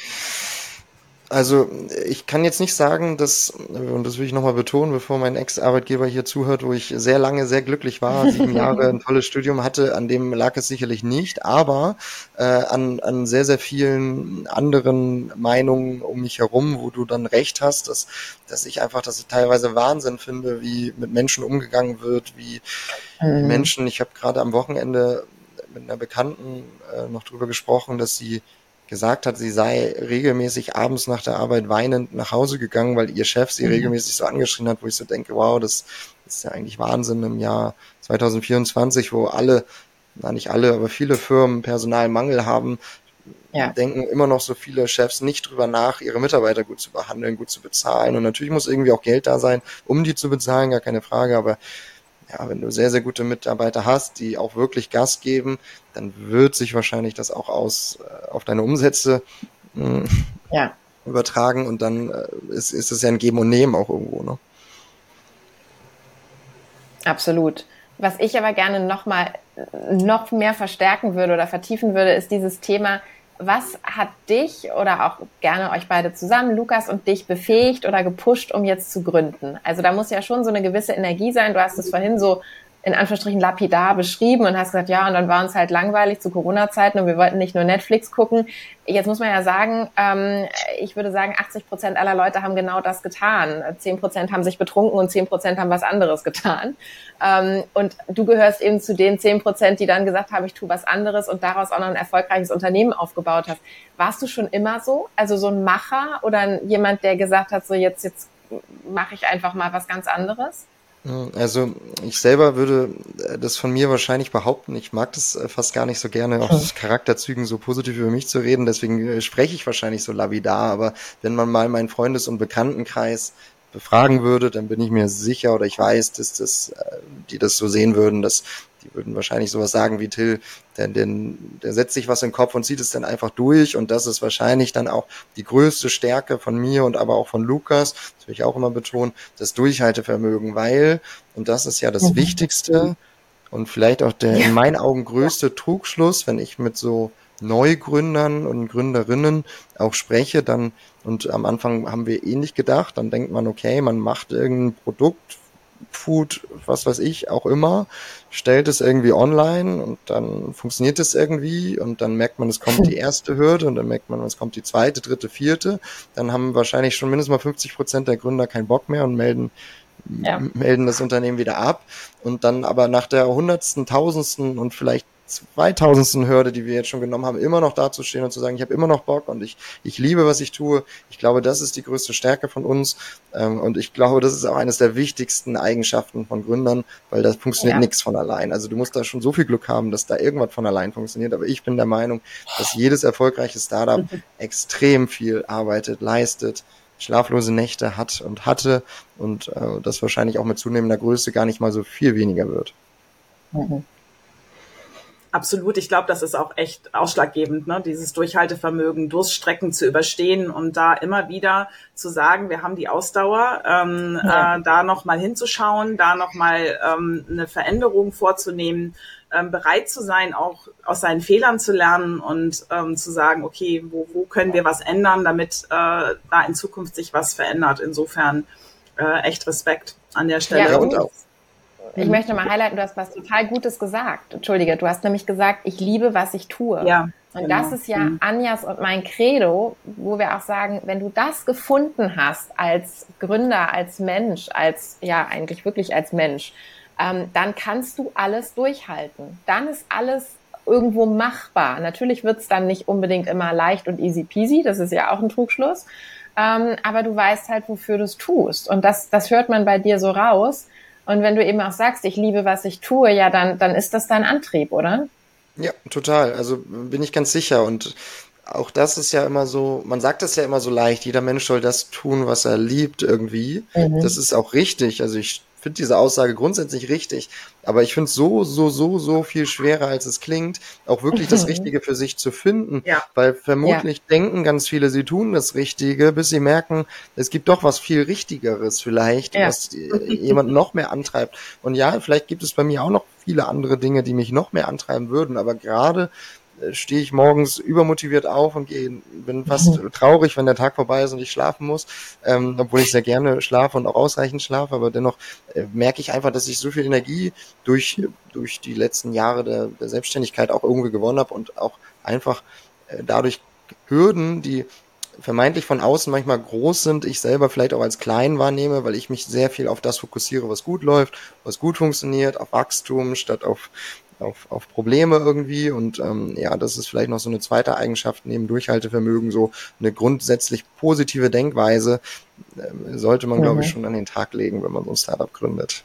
Also ich kann jetzt nicht sagen, dass, und das will ich nochmal betonen, bevor mein Ex-Arbeitgeber hier zuhört, wo ich sehr lange sehr glücklich war, sieben Jahre ein tolles Studium hatte, an dem lag es sicherlich nicht, aber äh, an, an sehr, sehr vielen anderen Meinungen um mich herum, wo du dann recht hast, dass, dass ich einfach das teilweise Wahnsinn finde, wie mit Menschen umgegangen wird, wie
Mhm.
Menschen, ich habe gerade am Wochenende mit einer Bekannten äh, noch drüber gesprochen, dass sie gesagt hat, sie sei regelmäßig abends nach der Arbeit weinend nach Hause gegangen, weil ihr Chef sie
Mhm.
regelmäßig so angeschrien hat, wo ich so denke, wow, das ist ja eigentlich Wahnsinn im Jahr zwanzig vierundzwanzig, wo alle, na nicht alle, aber viele Firmen Personalmangel haben,
Ja.
denken immer noch so viele Chefs nicht drüber nach, ihre Mitarbeiter gut zu behandeln, gut zu bezahlen, und natürlich muss irgendwie auch Geld da sein, um die zu bezahlen, gar keine Frage, aber ja, wenn du sehr, sehr gute Mitarbeiter hast, die auch wirklich Gas geben, dann wird sich wahrscheinlich das auch aus äh, auf deine Umsätze mh,
Ja.
übertragen, und dann äh, ist, ist es ja ein Geben und Nehmen auch irgendwo, ne?
Absolut. Was ich aber gerne noch mal noch mehr verstärken würde oder vertiefen würde, ist dieses Thema, was hat dich oder auch gerne euch beide zusammen, Lukas und dich, befähigt oder gepusht, um jetzt zu gründen? Also da muss ja schon so eine gewisse Energie sein. Du hast es vorhin so in Anführungsstrichen lapidar beschrieben und hast gesagt, ja, und dann war uns halt langweilig zu Corona-Zeiten und wir wollten nicht nur Netflix gucken. Jetzt muss man ja sagen, ähm, ich würde sagen, achtzig Prozent aller Leute haben genau das getan. zehn Prozent haben sich betrunken und zehn Prozent haben was anderes getan. Ähm, und du gehörst eben zu den zehn Prozent, die dann gesagt haben, ich tue was anderes und daraus auch noch ein erfolgreiches Unternehmen aufgebaut hast. Warst du schon immer so? Also so ein Macher oder jemand, der gesagt hat, so jetzt, jetzt mache ich einfach mal was ganz anderes?
Also ich selber würde das von mir wahrscheinlich behaupten. Ich mag das fast gar nicht so gerne, aus Charakterzügen so positiv über mich zu reden. Deswegen spreche ich wahrscheinlich so lapidar. Aber wenn man mal meinen Freundes- und Bekanntenkreis befragen würde, dann bin ich mir sicher, oder ich weiß, dass das, die das so sehen würden, dass die würden wahrscheinlich sowas sagen wie Till, der, der, der setzt sich was in den Kopf und zieht es dann einfach durch, und das ist wahrscheinlich dann auch die größte Stärke von mir und aber auch von Lukas, das will ich auch immer betonen, das Durchhaltevermögen, weil, und das ist ja das
Mhm.
Wichtigste und vielleicht auch der
Ja.
in meinen Augen größte Trugschluss, wenn ich mit so Neugründern und Gründerinnen auch spreche, dann, und am Anfang haben wir ähnlich gedacht, dann denkt man, okay, man macht irgendein Produkt, Food, was weiß ich, auch immer, stellt es irgendwie online und dann funktioniert es irgendwie und dann merkt man, es kommt die erste Hürde und dann merkt man, es kommt die zweite, dritte, vierte, dann haben wahrscheinlich schon mindestens mal fünfzig Prozent der Gründer keinen Bock mehr und melden
Ja.
melden das Unternehmen wieder ab, und dann aber nach der hundertsten, tausendsten und vielleicht zweitausendsten Hürde, die wir jetzt schon genommen haben, immer noch dazustehen und zu sagen, ich habe immer noch Bock und ich ich liebe, was ich tue. Ich glaube, das ist die größte Stärke von uns, ähm, und ich glaube, das ist auch eines der wichtigsten Eigenschaften von Gründern, weil das funktioniert
Ja.
nichts von allein. Also du musst da schon so viel Glück haben, dass da irgendwas von allein funktioniert, aber ich bin der Meinung, dass jedes erfolgreiche Startup extrem viel arbeitet, leistet, schlaflose Nächte hat und hatte und äh, das wahrscheinlich auch mit zunehmender Größe gar nicht mal so viel weniger wird.
Mhm.
Absolut, ich glaube, das ist auch echt ausschlaggebend, ne? Dieses Durchhaltevermögen, Durststrecken zu überstehen und da immer wieder zu sagen, wir haben die Ausdauer, ähm,
Ja.
äh, da nochmal hinzuschauen, da nochmal ähm, eine Veränderung vorzunehmen, ähm, bereit zu sein, auch aus seinen Fehlern zu lernen und ähm, zu sagen, okay, wo, wo können wir was ändern, damit äh, da in Zukunft sich was verändert. Insofern äh, echt Respekt an der Stelle.
Ja,
und auch
Ich möchte mal highlighten, du hast was total Gutes gesagt. Entschuldige, du hast nämlich gesagt, ich liebe, was ich tue.
Ja.
Und
Genau.
das ist ja
Mhm.
Anjas und mein Credo, wo wir auch sagen, wenn du das gefunden hast als Gründer, als Mensch, als, ja, eigentlich wirklich als Mensch, ähm, dann kannst du alles durchhalten. Dann ist alles irgendwo machbar. Natürlich wird's dann nicht unbedingt immer leicht und easy peasy, das ist ja auch ein Trugschluss, ähm, aber du weißt halt, wofür du es tust. Und das, das hört man bei dir so raus. Und wenn du eben auch sagst, ich liebe, was ich tue, ja, dann, dann ist das dein Antrieb, oder?
Ja, total. Also bin ich ganz sicher. Und auch das ist ja immer so, man sagt das ja immer so leicht, jeder Mensch soll das tun, was er liebt irgendwie. Das
Mhm.
ist auch richtig. Also ich finde diese Aussage grundsätzlich richtig, aber ich finde es so, so, so, so viel schwerer, als es klingt, auch wirklich das Richtige für sich zu finden,
Ja.
weil
Ja.
vermutlich denken ganz viele, sie tun das Richtige, bis sie merken, es gibt doch was viel Richtigeres vielleicht,
Ja.
was äh, jemand noch mehr antreibt. Und ja, vielleicht gibt es bei mir auch noch viele andere Dinge, die mich noch mehr antreiben würden, aber gerade äh, stehe ich morgens übermotiviert auf und gehe, bin fast traurig, wenn der Tag vorbei ist und ich schlafen muss, ähm, obwohl ich sehr gerne schlafe und auch ausreichend schlafe, aber dennoch äh, merke ich einfach, dass ich so viel Energie durch, durch die letzten Jahre der, der Selbstständigkeit auch irgendwie gewonnen habe und auch einfach äh, dadurch Hürden, die vermeintlich von außen manchmal groß sind, ich selber vielleicht auch als klein wahrnehme, weil ich mich sehr viel auf das fokussiere, was gut läuft, was gut funktioniert, auf Wachstum statt auf auf, auf Probleme irgendwie. Und ähm, ja, das ist vielleicht noch so eine zweite Eigenschaft neben Durchhaltevermögen, so eine grundsätzlich positive Denkweise äh, sollte man, glaube ich,
Mhm.
schon an den Tag legen, wenn man so ein Startup gründet.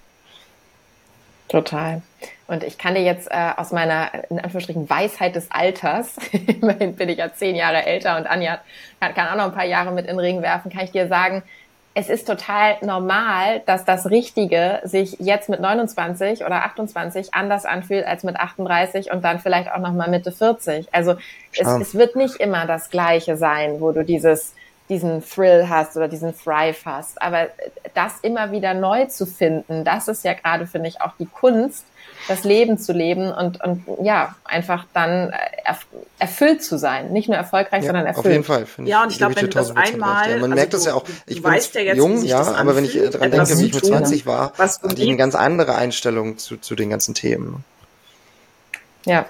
Total. Und ich kann dir jetzt äh, aus meiner, in Anführungsstrichen, Weisheit des Alters, immerhin bin ich ja zehn Jahre älter und Anja kann, kann auch noch ein paar Jahre mit in den Ring werfen, kann ich dir sagen, es ist total normal, dass das Richtige sich jetzt mit neunundzwanzig oder achtundzwanzig anders anfühlt als mit achtunddreißig und dann vielleicht auch noch mal Mitte vierzig. Also es,
Ja.
es wird nicht immer das Gleiche sein, wo du dieses diesen Thrill hast oder diesen Thrive hast. Aber das immer wieder neu zu finden, das ist ja gerade, finde ich, auch die Kunst, das Leben zu leben und, und ja, einfach dann erf- erfüllt zu sein. Nicht nur erfolgreich,
Ja,
sondern
auf jeden
erfüllt.
Fall. Finde
Ja,
ich,
und ich
gebe
glaube,
ich
wenn
dir
du das
tausend Prozent recht. Ja,
einmal,
man
also
merkt das
du,
ja auch.
du,
Ich
du
bin
weißt ja jetzt, wie
jung,
sich
ja,
das
aber wenn ich äh,
anfühlt,
dran
etwas
denke, wie
zu
ich mit
tun,
zwanzig war,
was du
hatte ich eine
liebst.
ganz andere Einstellung zu, zu den ganzen Themen.
Ja.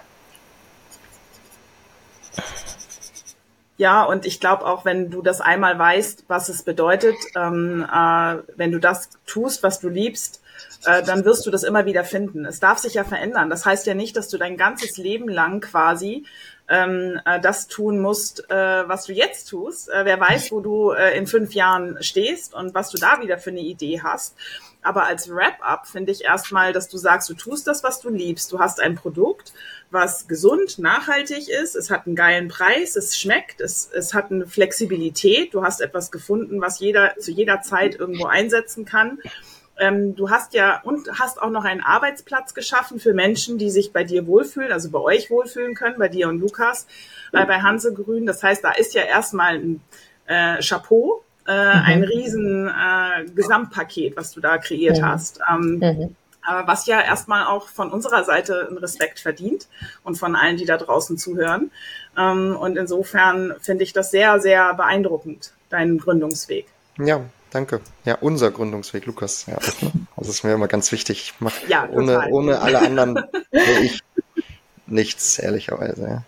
Ja, und ich glaube auch, wenn du das einmal weißt, was es bedeutet, ähm, äh, wenn du das tust, was du liebst, äh, dann wirst du das immer wieder finden. Es darf sich ja verändern. Das heißt ja nicht, dass du dein ganzes Leben lang quasi ähm, äh, das tun musst, äh, was du jetzt tust. Äh, wer weiß, wo du äh, in fünf Jahren stehst und was du da wieder für eine Idee hast. Aber als Wrap-up finde ich erstmal, dass du sagst, du tust das, was du liebst. Du hast ein Produkt, was gesund, nachhaltig ist. Es hat einen geilen Preis, es schmeckt, es, es hat eine Flexibilität. Du hast etwas gefunden, was jeder zu jeder Zeit irgendwo einsetzen kann. Ähm, du hast ja und hast auch noch einen Arbeitsplatz geschaffen für Menschen, die sich bei dir wohlfühlen, also bei euch wohlfühlen können, bei dir und Lukas, äh, bei Hansegrün. Das heißt, da ist ja erstmal ein äh, Chapeau, äh, ein riesen äh, Gesamtpaket, was du da kreiert
Mhm.
hast. Ähm,
Mhm.
aber was ja erstmal auch von unserer Seite einen Respekt verdient und von allen, die da draußen zuhören. Ähm, und insofern finde ich das sehr, sehr beeindruckend, deinen Gründungsweg.
Ja, danke. Ja, unser Gründungsweg, Lukas. Ja, das ist mir immer ganz wichtig. Ich mach,
Ja,
ohne,
total.
ohne alle anderen wäre ich nichts, ehrlicherweise. Ja.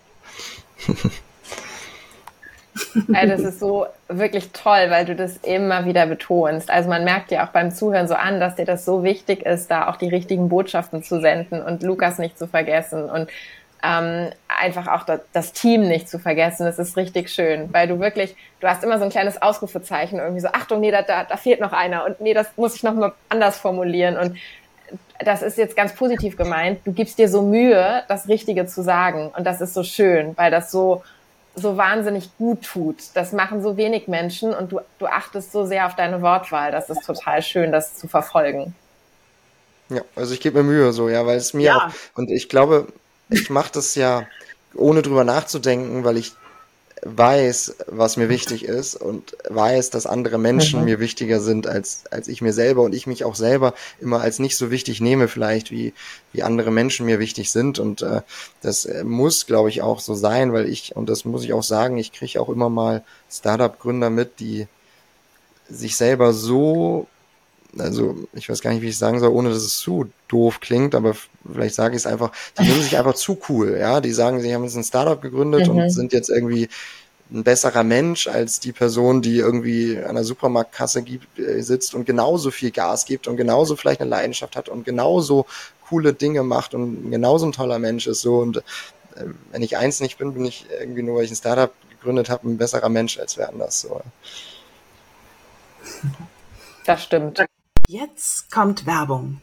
Also das ist so wirklich toll, weil du das immer wieder betonst. Also man merkt dir auch beim Zuhören so an, dass dir das so wichtig ist, da auch die richtigen Botschaften zu senden und Lukas nicht zu vergessen und ähm, einfach auch das, das Team nicht zu vergessen. Das ist richtig schön, weil du wirklich, du hast immer so ein kleines Ausrufezeichen, irgendwie so, Achtung, nee, da, da, da fehlt noch einer und nee, das muss ich noch mal anders formulieren und das ist jetzt ganz positiv gemeint. Du gibst dir so Mühe, das Richtige zu sagen und das ist so schön, weil das so so wahnsinnig gut tut. Das machen so wenig Menschen und du, du achtest so sehr auf deine Wortwahl. Das ist total schön, das zu verfolgen.
Ja, also ich gebe mir Mühe so, ja, weil es mir auch,
Ja,
und ich glaube, ich mache das ja ohne drüber nachzudenken, weil ich weiß, was mir wichtig ist und weiß, dass andere Menschen
Mhm.
mir wichtiger sind als, als ich mir selber und ich mich auch selber immer als nicht so wichtig nehme vielleicht, wie, wie andere Menschen mir wichtig sind und äh, das äh, muss, glaube ich, auch so sein, weil ich, und das muss ich auch sagen, ich kriege auch immer mal Startup-Gründer mit, die sich selber so, also ich weiß gar nicht, wie ich sagen soll, ohne dass es zu doof klingt, aber vielleicht sage ich es einfach, die nehmen sich einfach zu cool, ja, die sagen, sie haben jetzt ein Startup gegründet
Mhm.
und sind jetzt irgendwie ein besserer Mensch als die Person, die irgendwie an der Supermarktkasse gibt, äh, sitzt und genauso viel Gas gibt und genauso vielleicht eine Leidenschaft hat und genauso coole Dinge macht und genauso ein toller Mensch ist. So, und äh, wenn ich eins nicht bin, bin ich irgendwie nur, weil ich ein Startup gegründet habe, ein besserer Mensch als wer anders. So.
Das stimmt.
Jetzt kommt Werbung.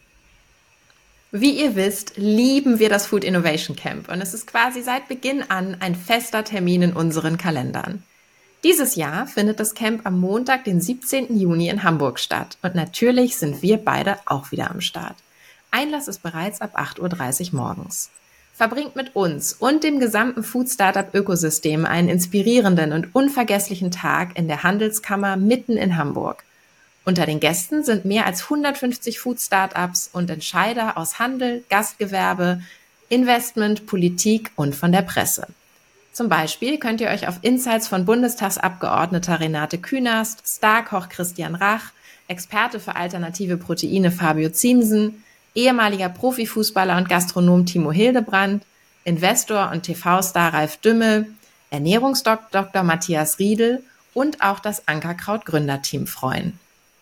Wie ihr wisst, lieben wir das Food Innovation Camp und es ist quasi seit Beginn an ein fester Termin in unseren Kalendern. Dieses Jahr findet das Camp am Montag, den siebzehnten Juni in Hamburg statt und natürlich sind wir beide auch wieder am Start. Einlass ist bereits ab acht Uhr dreißig morgens. Verbringt mit uns und dem gesamten Food-Startup-Ökosystem einen inspirierenden und unvergesslichen Tag in der Handelskammer mitten in Hamburg. Unter den Gästen sind mehr als hundertfünfzig Food-Startups und Entscheider aus Handel, Gastgewerbe, Investment, Politik und von der Presse. Zum Beispiel könnt ihr euch auf Insights von Bundestagsabgeordneter Renate Künast, Starkoch Christian Rach, Experte für alternative Proteine Fabio Ziemsen, ehemaliger Profifußballer und Gastronom Timo Hildebrand, Investor und T V-Star Ralf Dümmel, Ernährungsdoktor Matthias Riedel und auch das Ankerkraut-Gründerteam freuen.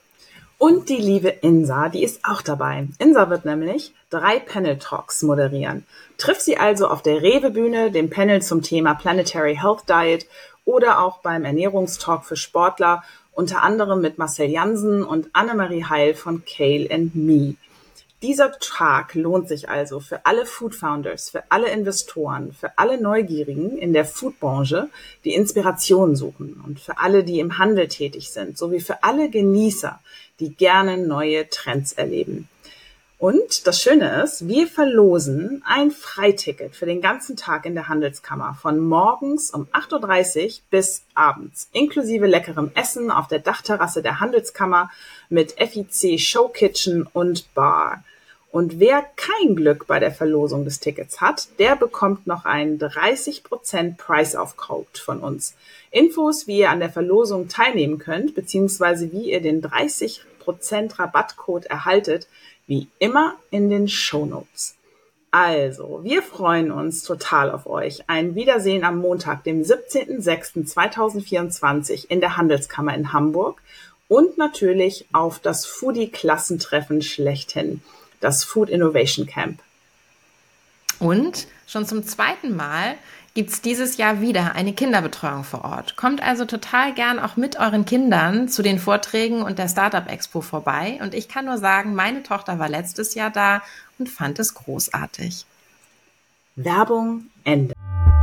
Und die liebe Insa, die ist auch dabei. Insa wird nämlich drei Panel-Talks moderieren. Triff sie also auf der Rewe-Bühne, dem Panel zum Thema Planetary Health Diet oder auch beim Ernährungstalk für Sportler, unter anderem mit Marcel Jansen und Annemarie Heil von Kale and Me. Dieser Tag lohnt sich also für alle Food Founders, für alle Investoren, für alle Neugierigen in der Foodbranche, die Inspiration suchen und für alle, die im Handel tätig sind, sowie für alle Genießer, die gerne neue Trends erleben. Und das Schöne ist, wir verlosen ein Freiticket für den ganzen Tag in der Handelskammer von morgens um acht Uhr dreißig bis abends, inklusive leckerem Essen auf der Dachterrasse der Handelskammer mit F I C Showkitchen und Bar. Und wer kein Glück bei der Verlosung des Tickets hat, der bekommt noch einen dreißig Prozent Price-Off-Code von uns. Infos, wie ihr an der Verlosung teilnehmen könnt, beziehungsweise wie ihr den dreißig Prozent Rabattcode erhaltet, wie immer in den Shownotes. Also, wir freuen uns total auf euch. Ein Wiedersehen am Montag, dem siebzehnten sechsten zweitausendvierundzwanzig in der Handelskammer in Hamburg und natürlich auf das Foodie-Klassentreffen schlechthin, das Food Innovation Camp.
Und schon zum zweiten Mal gibt's dieses Jahr wieder eine Kinderbetreuung vor Ort. Kommt also total gern auch mit euren Kindern zu den Vorträgen und der Startup Expo vorbei. Und ich kann nur sagen, meine Tochter war letztes Jahr da und fand es großartig.
Werbung Ende.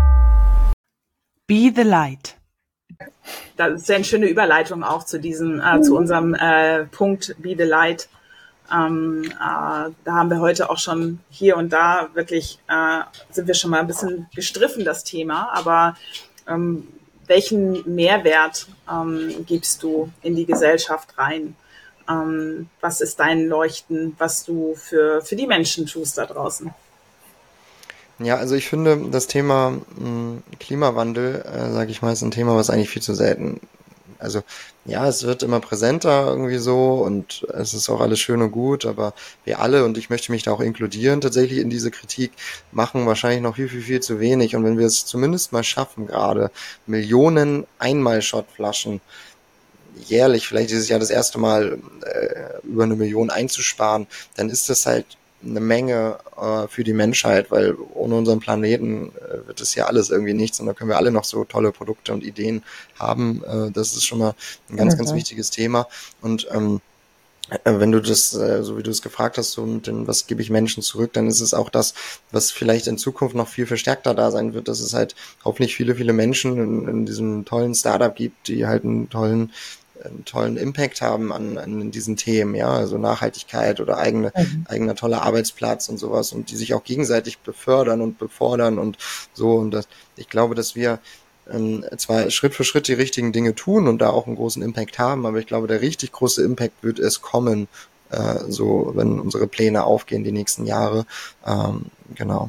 Be the light.
Das ist ja eine schöne Überleitung auch zu diesem, äh, zu unserem äh, Punkt Be the light. Ähm, äh, da haben wir heute auch schon hier und da wirklich, äh, sind wir schon mal ein bisschen gestriffen, das Thema, aber ähm, welchen Mehrwert ähm, gibst du in die Gesellschaft rein? Ähm, was ist dein Leuchten, was du für, für die Menschen tust da draußen?
Ja, also ich finde, das Thema mh, Klimawandel, äh, sage ich mal, ist ein Thema, was eigentlich viel zu selten. Also ja, es wird immer präsenter irgendwie so und es ist auch alles schön und gut, aber wir alle, und ich möchte mich da auch inkludieren, tatsächlich in diese Kritik, machen wahrscheinlich noch viel, viel, viel zu wenig. Und wenn wir es zumindest mal schaffen, gerade Millionen Einmal-Shot-Flaschen jährlich, vielleicht dieses Jahr das erste Mal äh, über eine Million einzusparen, dann ist das halt eine Menge äh, für die Menschheit, weil ohne unseren Planeten äh, wird es ja alles irgendwie nichts und da können wir alle noch so tolle Produkte und Ideen haben. Äh, das ist schon mal ein ganz, mhm. ganz wichtiges Thema. Und ähm, wenn du das, äh, so wie du es gefragt hast, so mit dem, was gebe ich Menschen zurück, dann ist es auch das, was vielleicht in Zukunft noch viel verstärkter da sein wird, dass es halt hoffentlich viele, viele Menschen in, in diesem tollen Startup gibt, die halt einen tollen einen tollen Impact haben an, an diesen Themen, ja, also Nachhaltigkeit oder eigene, mhm. eigener toller Arbeitsplatz und sowas und die sich auch gegenseitig befördern und befordern und so und das, ich glaube, dass wir ähm, zwar Schritt für Schritt die richtigen Dinge tun und da auch einen großen Impact haben, aber ich glaube, der richtig große Impact wird es kommen, äh, so, wenn unsere Pläne aufgehen die nächsten Jahre, ähm, genau.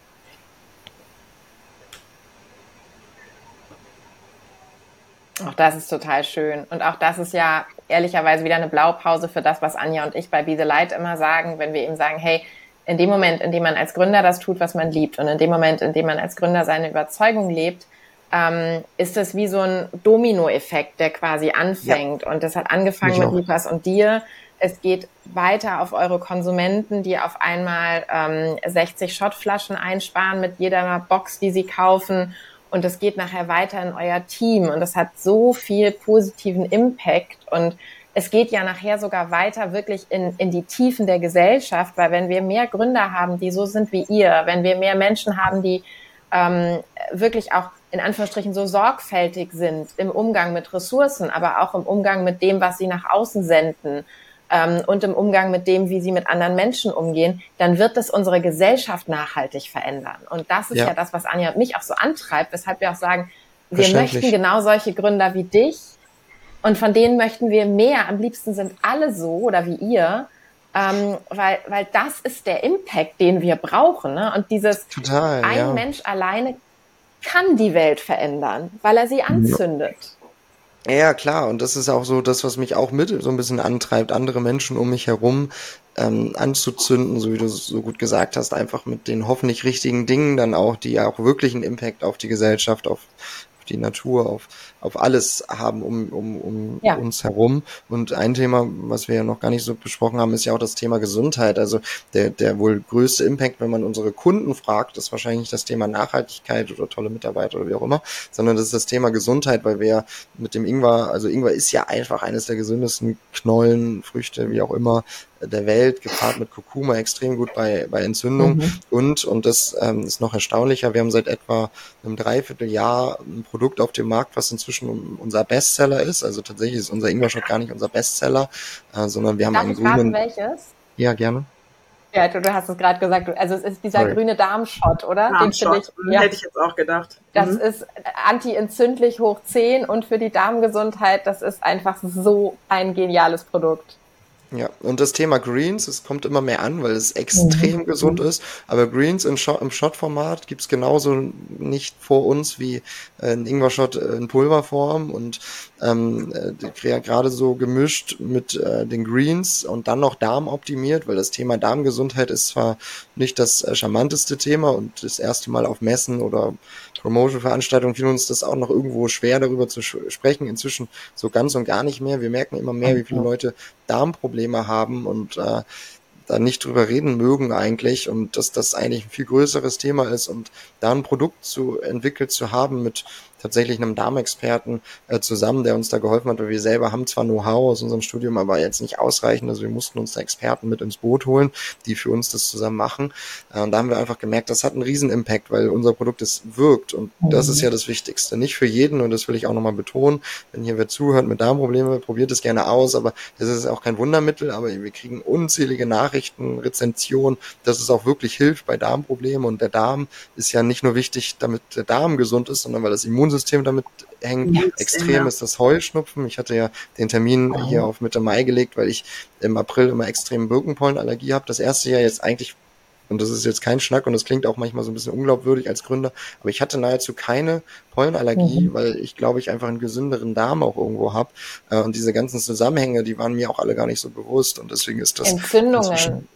Auch das ist total schön. Und auch das ist ja ehrlicherweise wieder eine Blaupause für das, was Anja und ich bei Be the Light immer sagen, wenn wir eben sagen, hey, in dem Moment, in dem man als Gründer das tut, was man liebt und in dem Moment, in dem man als Gründer seine Überzeugung lebt, ähm, ist das wie so ein Dominoeffekt, der quasi anfängt. Ja. Und das hat angefangen ich mit auch. Lukas und dir. Es geht weiter auf eure Konsumenten, die auf einmal ähm, sechzig Schottflaschen einsparen mit jeder Box, die sie kaufen. Und es geht nachher weiter in euer Team. Und das hat so viel positiven Impact. Und es geht ja nachher sogar weiter wirklich in, in die Tiefen der Gesellschaft, weil wenn wir mehr Gründer haben, die so sind wie ihr, wenn wir mehr Menschen haben, die ähm, wirklich auch in Anführungsstrichen so sorgfältig sind im Umgang mit Ressourcen, aber auch im Umgang mit dem, was sie nach außen senden ähm, und im Umgang mit dem, wie sie mit anderen Menschen umgehen, dann wird das unsere Gesellschaft nachhaltig verändern. Und das ist ja, ja das, was Anja und mich auch so antreibt, weshalb wir auch sagen, wir möchten genau solche Gründer wie dich und von denen möchten wir mehr. Am liebsten sind alle so oder wie ihr, ähm, weil, weil das ist der Impact, den wir brauchen. Ne? Und dieses Total, ein ja. Mensch alleine kann die Welt verändern, weil er sie anzündet.
Ja, klar. Und das ist auch so das, was mich auch mit so ein bisschen antreibt, andere Menschen um mich herum ähm, anzuzünden, so wie du so gut gesagt hast, einfach mit den hoffentlich richtigen Dingen dann auch, die auch wirklich einen Impact auf die Gesellschaft, auf die Natur, auf auf alles haben um um um ja. uns herum. Und ein Thema, was wir ja noch gar nicht so besprochen haben, ist ja auch das Thema Gesundheit. Also der der wohl größte Impact, wenn man unsere Kunden fragt, ist wahrscheinlich nicht das Thema Nachhaltigkeit oder tolle Mitarbeiter oder wie auch immer, sondern das ist das Thema Gesundheit, weil wir mit dem Ingwer, also Ingwer ist ja einfach eines der gesündesten Knollen, Früchte, wie auch immer, der Welt, gepaart mit Kurkuma, extrem gut bei bei Entzündung. Mhm. Und, und das ähm, ist noch erstaunlicher, wir haben seit etwa einem Dreivierteljahr ein Produkt auf dem Markt, was inzwischen unser Bestseller ist. Also tatsächlich ist unser Ingwer-Shot gar nicht unser Bestseller, äh, sondern wir haben
Darf
einen
ich grünen...
Raten,
welches?
Ja, gerne.
Ja, du, du hast es gerade gesagt. Also es ist dieser Sorry. grüne Darmshot, oder?
Darmshot, Den ich, ja, hätte ich jetzt auch gedacht.
Das
mhm.
ist anti-entzündlich hoch zehn und für die Darmgesundheit, das ist einfach so ein geniales Produkt.
Ja, und das Thema Greens, es kommt immer mehr an, weil es extrem mhm. gesund ist, aber Greens im Shot, im Shot-Format gibt's genauso nicht vor uns wie äh, ein Ingwer-Shot in Pulverform und ähm, äh, gerade so gemischt mit äh, den Greens und dann noch darmoptimiert, weil das Thema Darmgesundheit ist zwar nicht das äh, charmanteste Thema und das erste Mal auf Messen oder Promotion-Veranstaltungen fiel uns das auch noch irgendwo schwer, darüber zu sch- sprechen. Inzwischen so ganz und gar nicht mehr. Wir merken immer mehr, wie viele Leute Darmprobleme haben und äh, da nicht drüber reden mögen eigentlich und dass das eigentlich ein viel größeres Thema ist und da ein Produkt zu entwickelt zu haben mit tatsächlich einem Darmexperten äh, zusammen, der uns da geholfen hat, weil wir selber haben zwar Know-how aus unserem Studium, aber jetzt nicht ausreichend, also wir mussten uns da Experten mit ins Boot holen, die für uns das zusammen machen äh, und da haben wir einfach gemerkt, das hat einen riesen Impact, weil unser Produkt es wirkt und mhm. das ist ja das Wichtigste, nicht für jeden und das will ich auch nochmal betonen, wenn hier wer zuhört mit Darmproblemen, probiert es gerne aus, aber das ist auch kein Wundermittel, aber wir kriegen unzählige Nachrichten, Rezensionen, dass es auch wirklich hilft bei Darmproblemen und der Darm ist ja nicht nur wichtig, damit der Darm gesund ist, sondern weil das Immunsystem damit hängt. Ja, extrem ja. ist das Heuschnupfen. Ich hatte ja den Termin oh. hier auf Mitte Mai gelegt, weil ich im April immer extrem Birkenpollenallergie habe. Das erste Jahr jetzt eigentlich, und das ist jetzt kein Schnack und das klingt auch manchmal so ein bisschen unglaubwürdig als Gründer, aber ich hatte nahezu keine Pollenallergie, mhm. weil ich glaube, ich einfach einen gesünderen Darm auch irgendwo habe. Und diese ganzen Zusammenhänge, die waren mir auch alle gar nicht so bewusst und deswegen ist das...
Entzündungen.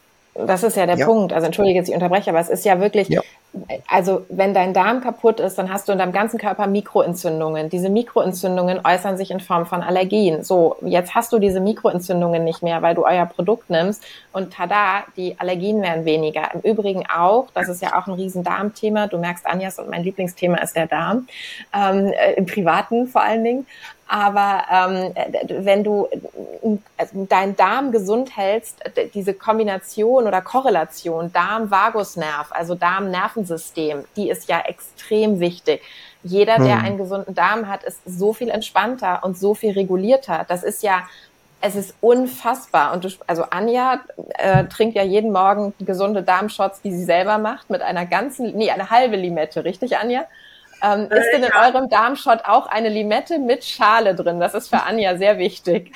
Das ist ja der ja. Punkt. Also entschuldige, dass ich unterbreche, aber es ist ja wirklich, ja. also wenn dein Darm kaputt ist, dann hast du in deinem ganzen Körper Mikroentzündungen. Diese Mikroentzündungen äußern sich in Form von Allergien. So, jetzt hast du diese Mikroentzündungen nicht mehr, weil du euer Produkt nimmst und tada, die Allergien werden weniger. Im Übrigen auch, das ist ja auch ein riesen Darmthema. Du merkst, Anjas, und mein Lieblingsthema ist der Darm, ähm, im Privaten vor allen Dingen. Aber ähm, wenn du also deinen Darm gesund hältst, diese Kombination oder Korrelation Darm-Vagusnerv, also Darm-Nervensystem, die ist ja extrem wichtig. Jeder, hm. der einen gesunden Darm hat, ist so viel entspannter und so viel regulierter. Das ist ja, es ist unfassbar. Und du, also Anja äh, trinkt ja jeden Morgen gesunde Darmshots, die sie selber macht, mit einer ganzen, nee, eine halbe Limette, richtig, Anja? Ähm, ist denn in ja. eurem Darmshot auch eine Limette mit Schale drin? Das ist für Anja sehr wichtig.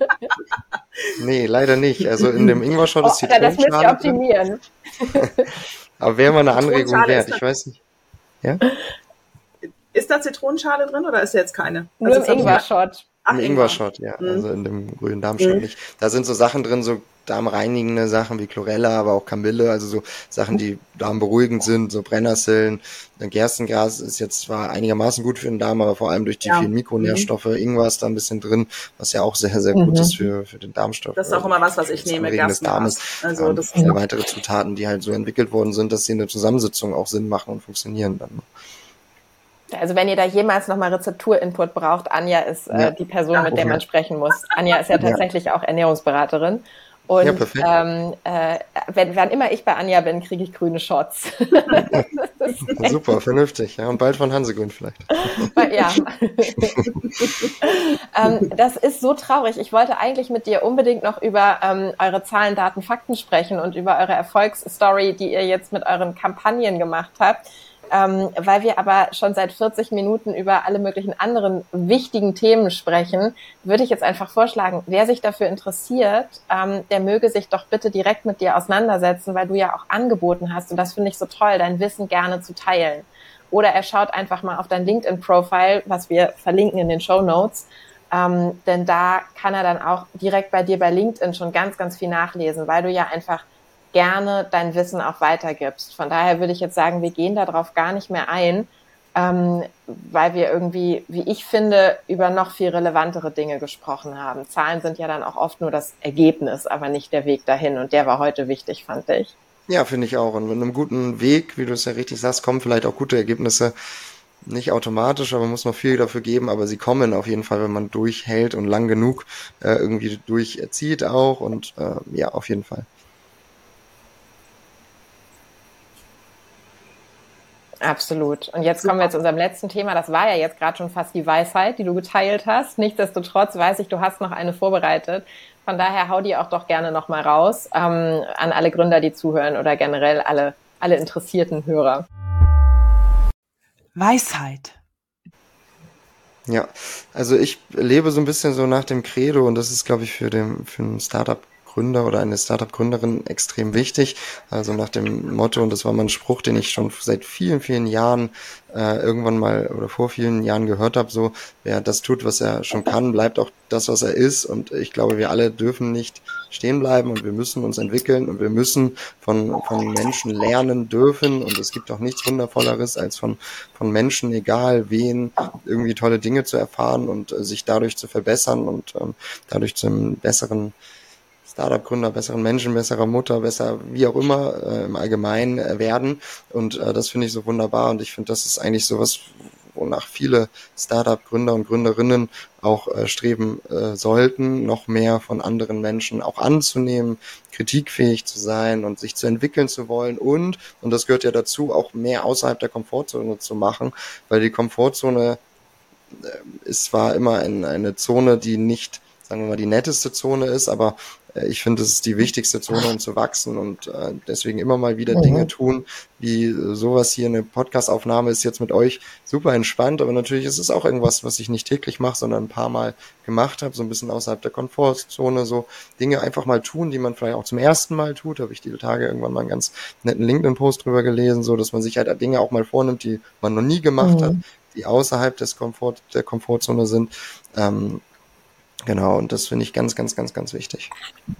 Nee, leider nicht. Also in dem Ingwer-Shot
oh,
ist Zitronenschale
das müsst ihr optimieren.
Aber wäre mal eine Anregung wert, ich weiß nicht. Ja?
Ist da Zitronenschale drin oder ist jetzt keine?
Nur also im Ingwer-Shot.
Ach,
Im
Ingwer.
Ingwer-Shot, ja,
Mhm.
also in dem grünen Darmshot
Mhm.
nicht. Da sind so Sachen drin, so darmreinigende Sachen wie Chlorella, aber auch Kamille, also so Sachen, die darmberuhigend sind, so Brennnesseln. Gerstengras ist jetzt zwar einigermaßen gut für den Darm, aber vor allem durch die
Ja.
vielen
Mhm.
Mikronährstoffe, Ingwer ist da ein bisschen drin, was ja auch sehr, sehr
Mhm.
gut ist für, für den Darmstoff.
Das ist auch immer was, was ich
das
nehme,
Anregen des
Gerstengras.
Darmes.
Also
Ähm,
das
viele weitere Zutaten, die halt so entwickelt worden sind, dass sie in der Zusammensetzung auch Sinn machen und funktionieren dann.
Also wenn ihr da jemals nochmal Rezeptur-Input braucht, Anja ist äh,
Ja.
die Person,
Ja,
mit der
okay.
man sprechen muss. Anja ist ja tatsächlich auch Ernährungsberaterin. Und
Ja, perfekt.
ähm, äh, wenn, wann immer ich bei Anja bin, kriege ich grüne Shots.
Super, vernünftig. Ja, und bald von Hansegrün vielleicht.
Weil- ja. ähm, das ist so traurig. Ich wollte eigentlich mit dir unbedingt noch über ähm, eure Zahlen, Daten, Fakten sprechen und über eure Erfolgsstory, die ihr jetzt mit euren Kampagnen gemacht habt. Ähm, weil wir aber schon seit vierzig Minuten über alle möglichen anderen wichtigen Themen sprechen, würde ich jetzt einfach vorschlagen, wer sich dafür interessiert, ähm, der möge sich doch bitte direkt mit dir auseinandersetzen, weil du ja auch angeboten hast, und das finde ich so toll, dein Wissen gerne zu teilen. Oder er schaut einfach mal auf dein LinkedIn-Profile, was wir verlinken in den Shownotes, ähm, denn da kann er dann auch direkt bei dir bei LinkedIn schon ganz, ganz viel nachlesen, weil du ja einfach gerne dein Wissen auch weitergibst. Von daher würde ich jetzt sagen, wir gehen darauf gar nicht mehr ein, ähm, weil wir irgendwie, wie ich finde, über noch viel relevantere Dinge gesprochen haben. Zahlen sind ja dann auch oft nur das Ergebnis, aber nicht der Weg dahin. Und der war heute wichtig, fand ich.
Ja, finde ich auch. Und mit einem guten Weg, wie du es ja richtig sagst, kommen vielleicht auch gute Ergebnisse. Nicht automatisch, aber muss noch viel dafür geben, aber sie kommen auf jeden Fall, wenn man durchhält und lang genug äh, irgendwie durchzieht auch. Und äh, ja, auf jeden Fall.
Absolut. Und jetzt kommen wir zu unserem letzten Thema. Das war ja jetzt gerade schon fast die Weisheit, die du geteilt hast. Nichtsdestotrotz weiß ich, du hast noch eine vorbereitet. Von daher hau die auch doch gerne noch mal raus ähm, an alle Gründer, die zuhören oder generell alle, alle interessierten Hörer.
Weisheit.
Ja, also ich lebe so ein bisschen so nach dem Credo und das ist, glaube ich, für den für einen Startup-Gründer oder eine Startup-Gründerin extrem wichtig. Also nach dem Motto, und das war mal ein Spruch, den ich schon seit vielen, vielen Jahren äh, irgendwann mal oder vor vielen Jahren gehört habe, so, wer das tut, was er schon kann, bleibt auch das, was er ist. Und ich glaube, wir alle dürfen nicht stehen bleiben und wir müssen uns entwickeln und wir müssen von von Menschen lernen dürfen. Und es gibt auch nichts Wundervolleres, als von von Menschen, egal wen, irgendwie tolle Dinge zu erfahren und äh, sich dadurch zu verbessern und ähm, dadurch zum besseren Startup-Gründer, besseren Menschen, besserer Mutter, besser wie auch immer äh, im Allgemeinen äh, werden. Und äh, das finde ich so wunderbar und ich finde, das ist eigentlich sowas, wonach viele Startup-Gründer und Gründerinnen auch äh, streben äh, sollten, noch mehr von anderen Menschen auch anzunehmen, kritikfähig zu sein und sich zu entwickeln zu wollen und, und das gehört ja dazu, auch mehr außerhalb der Komfortzone zu machen, weil die Komfortzone äh, ist zwar immer in eine Zone, die nicht, sagen wir mal, die netteste Zone ist, aber äh, ich finde, es ist die wichtigste Zone, um zu wachsen und äh, deswegen immer mal wieder
Mhm.
Dinge tun, wie äh, sowas hier, eine Podcast-Aufnahme ist jetzt mit euch super entspannt, aber natürlich ist es auch irgendwas, was ich nicht täglich mache, sondern ein paar Mal gemacht habe, so ein bisschen außerhalb der Komfortzone, so Dinge einfach mal tun, die man vielleicht auch zum ersten Mal tut, habe ich die Tage irgendwann mal einen ganz netten LinkedIn-Post drüber gelesen, so dass man sich halt Dinge auch mal vornimmt, die man noch nie gemacht
Mhm.
hat, die außerhalb des Komfort, der Komfortzone sind. Ähm, genau, und das finde ich ganz, ganz, ganz, ganz wichtig.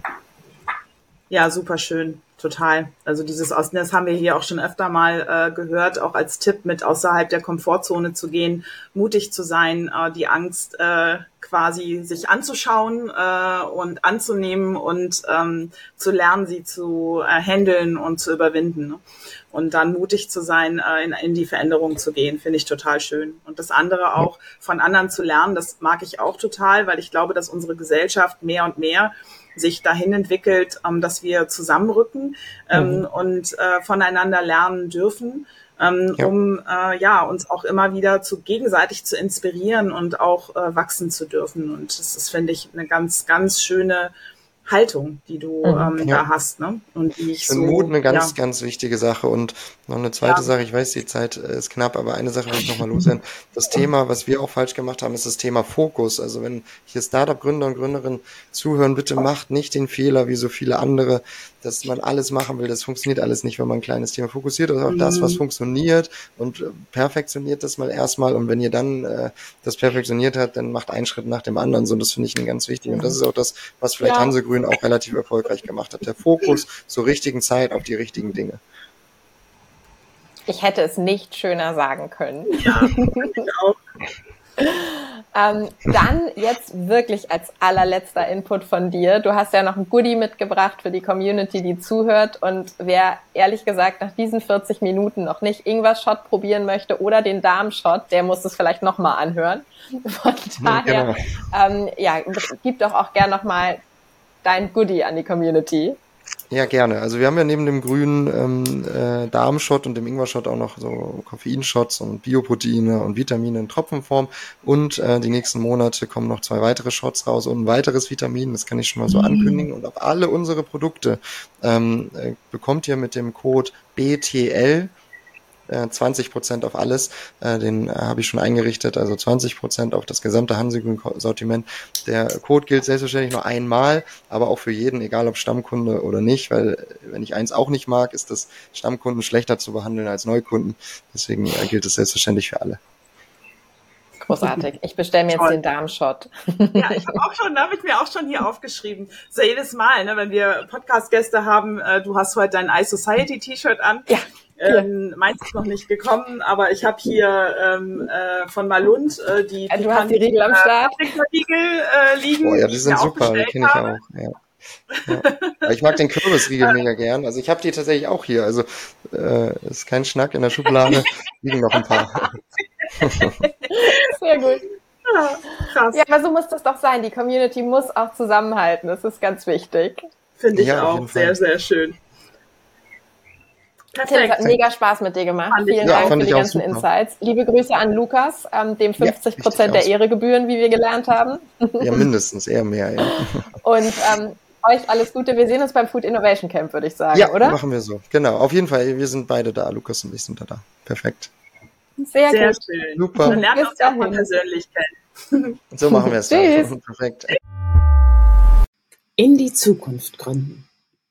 Ja, super schön, total. Also dieses aus, das haben wir hier auch schon öfter mal äh, gehört, auch als Tipp mit außerhalb der Komfortzone zu gehen, mutig zu sein, äh, die Angst äh, quasi sich anzuschauen äh, und anzunehmen und ähm, zu lernen, sie zu äh, handeln und zu überwinden. Ne? Und dann mutig zu sein, äh, in, in die Veränderung zu gehen, finde ich total schön. Und das andere auch von anderen zu lernen, das mag ich auch total, weil ich glaube, dass unsere Gesellschaft mehr und mehr sich dahin entwickelt, ähm, dass wir zusammenrücken ähm,
Mhm.
und äh, voneinander lernen dürfen, ähm,
Ja.
um äh, ja uns auch immer wieder zu gegenseitig zu inspirieren und auch äh, wachsen zu dürfen. Und das ist, finde ich, eine ganz, ganz schöne Haltung, die du
Mhm.
ähm,
Ja.
da hast, ne? Und die ich
Ich
so,
finde Mut eine ganz,
ja,
ganz wichtige Sache. Und noch eine zweite
ja,
Sache, ich weiß, die Zeit äh, ist knapp, aber eine Sache will ich nochmal loswerden. Das Thema, was wir auch falsch gemacht haben, ist das Thema Fokus. Also wenn hier Startup-Gründer und Gründerinnen zuhören, bitte macht nicht den Fehler wie so viele andere, dass man alles machen will. Das funktioniert alles nicht, wenn man ein kleines Thema fokussiert. Also auch das, was
mm,
funktioniert, und äh, perfektioniert das mal erstmal. Und wenn ihr dann äh, das perfektioniert habt, dann macht einen Schritt nach dem anderen. So, das finde ich ganz wichtig. Und das ist auch das, was vielleicht
ja,
Hansegrün auch relativ erfolgreich gemacht hat. Der Fokus zur richtigen Zeit auf die richtigen Dinge.
Ich hätte es nicht schöner sagen können.
ja, ich auch.
Ähm, dann jetzt wirklich als allerletzter Input von dir. Du hast ja noch ein Goodie mitgebracht für die Community, die zuhört. Und wer ehrlich gesagt nach diesen vierzig Minuten noch nicht Ingwer-Shot probieren möchte oder den Darmshot, der muss es vielleicht nochmal anhören. Von daher,
Genau.
ähm, ja, gib doch auch gern nochmal dein Goodie an die Community.
Ja, gerne. Also wir haben ja neben dem grünen ähm, äh, Darmshot und dem Ingwer-Shot auch noch so Koffeinshots und Bioproteine und Vitamine in Tropfenform. Und äh, die nächsten Monate kommen noch zwei weitere Shots raus und ein weiteres Vitamin. Das kann ich schon mal so ankündigen. Und auf alle unsere Produkte ähm, äh, bekommt ihr mit dem Code B T L zwanzig Prozent auf alles, äh, den äh, habe ich schon eingerichtet, also zwanzig Prozent auf das gesamte Hansegrün-Sortiment. Der Code gilt selbstverständlich nur einmal, aber auch für jeden, egal ob Stammkunde oder nicht, weil äh, wenn ich eins auch nicht mag, ist das Stammkunden schlechter zu behandeln als Neukunden. Deswegen äh, gilt es selbstverständlich für alle.
Großartig. Ich bestelle mir jetzt
Toll.
den Darmshot.
Ja, ich habe auch schon, habe ich mir auch schon hier aufgeschrieben. So jedes Mal, ne, wenn wir Podcast-Gäste haben, äh, du hast heute dein iSociety-T-Shirt an.
Ja.
Ähm, meins ist noch nicht gekommen, aber ich habe hier ähm, äh, von Malund äh, die
Du hast die Riegel am Start.
Riegel äh, liegen.
Oh ja, die
ich
sind
mir auch
super, die
bestellt
kenne ich
habe.
auch. Ja. Ja. Aber ich mag den Kürbisriegel mega gern. Also ich habe die tatsächlich auch hier. Also äh, ist kein Schnack, in der Schublade liegen noch ein paar.
Sehr gut.
Ja, krass.
Ja, aber so muss das doch sein. Die Community muss auch zusammenhalten. Das ist ganz wichtig.
Finde ich
Ja, auf
auch
jeden
sehr,
Fall.
sehr schön.
Tim, es
Perfekt.
hat mega Spaß mit dir gemacht.
Fand ich
Vielen
auch.
Dank
Fand
für die
ich auch
ganzen
super.
Insights. Liebe Grüße an Lukas, ähm, dem
Ja,
fünfzig Prozent
richtig
der
aus.
Ehre gebühren, wie wir gelernt haben.
Ja, mindestens, eher mehr, ja.
Und ähm, euch alles Gute. Wir sehen uns beim Food Innovation Camp, würde ich sagen,
Ja,
oder?
machen wir so. Genau, auf jeden Fall. Wir sind beide da. Lukas und ich sind da. da. Perfekt.
Sehr,
Sehr
gut.
schön.
Super.
Man lernt
Bis
uns ja auch mal
dahin.
persönlich kennen.
Und so machen wir es
Tschüss.
dann. Perfekt.
In die Zukunft gründen.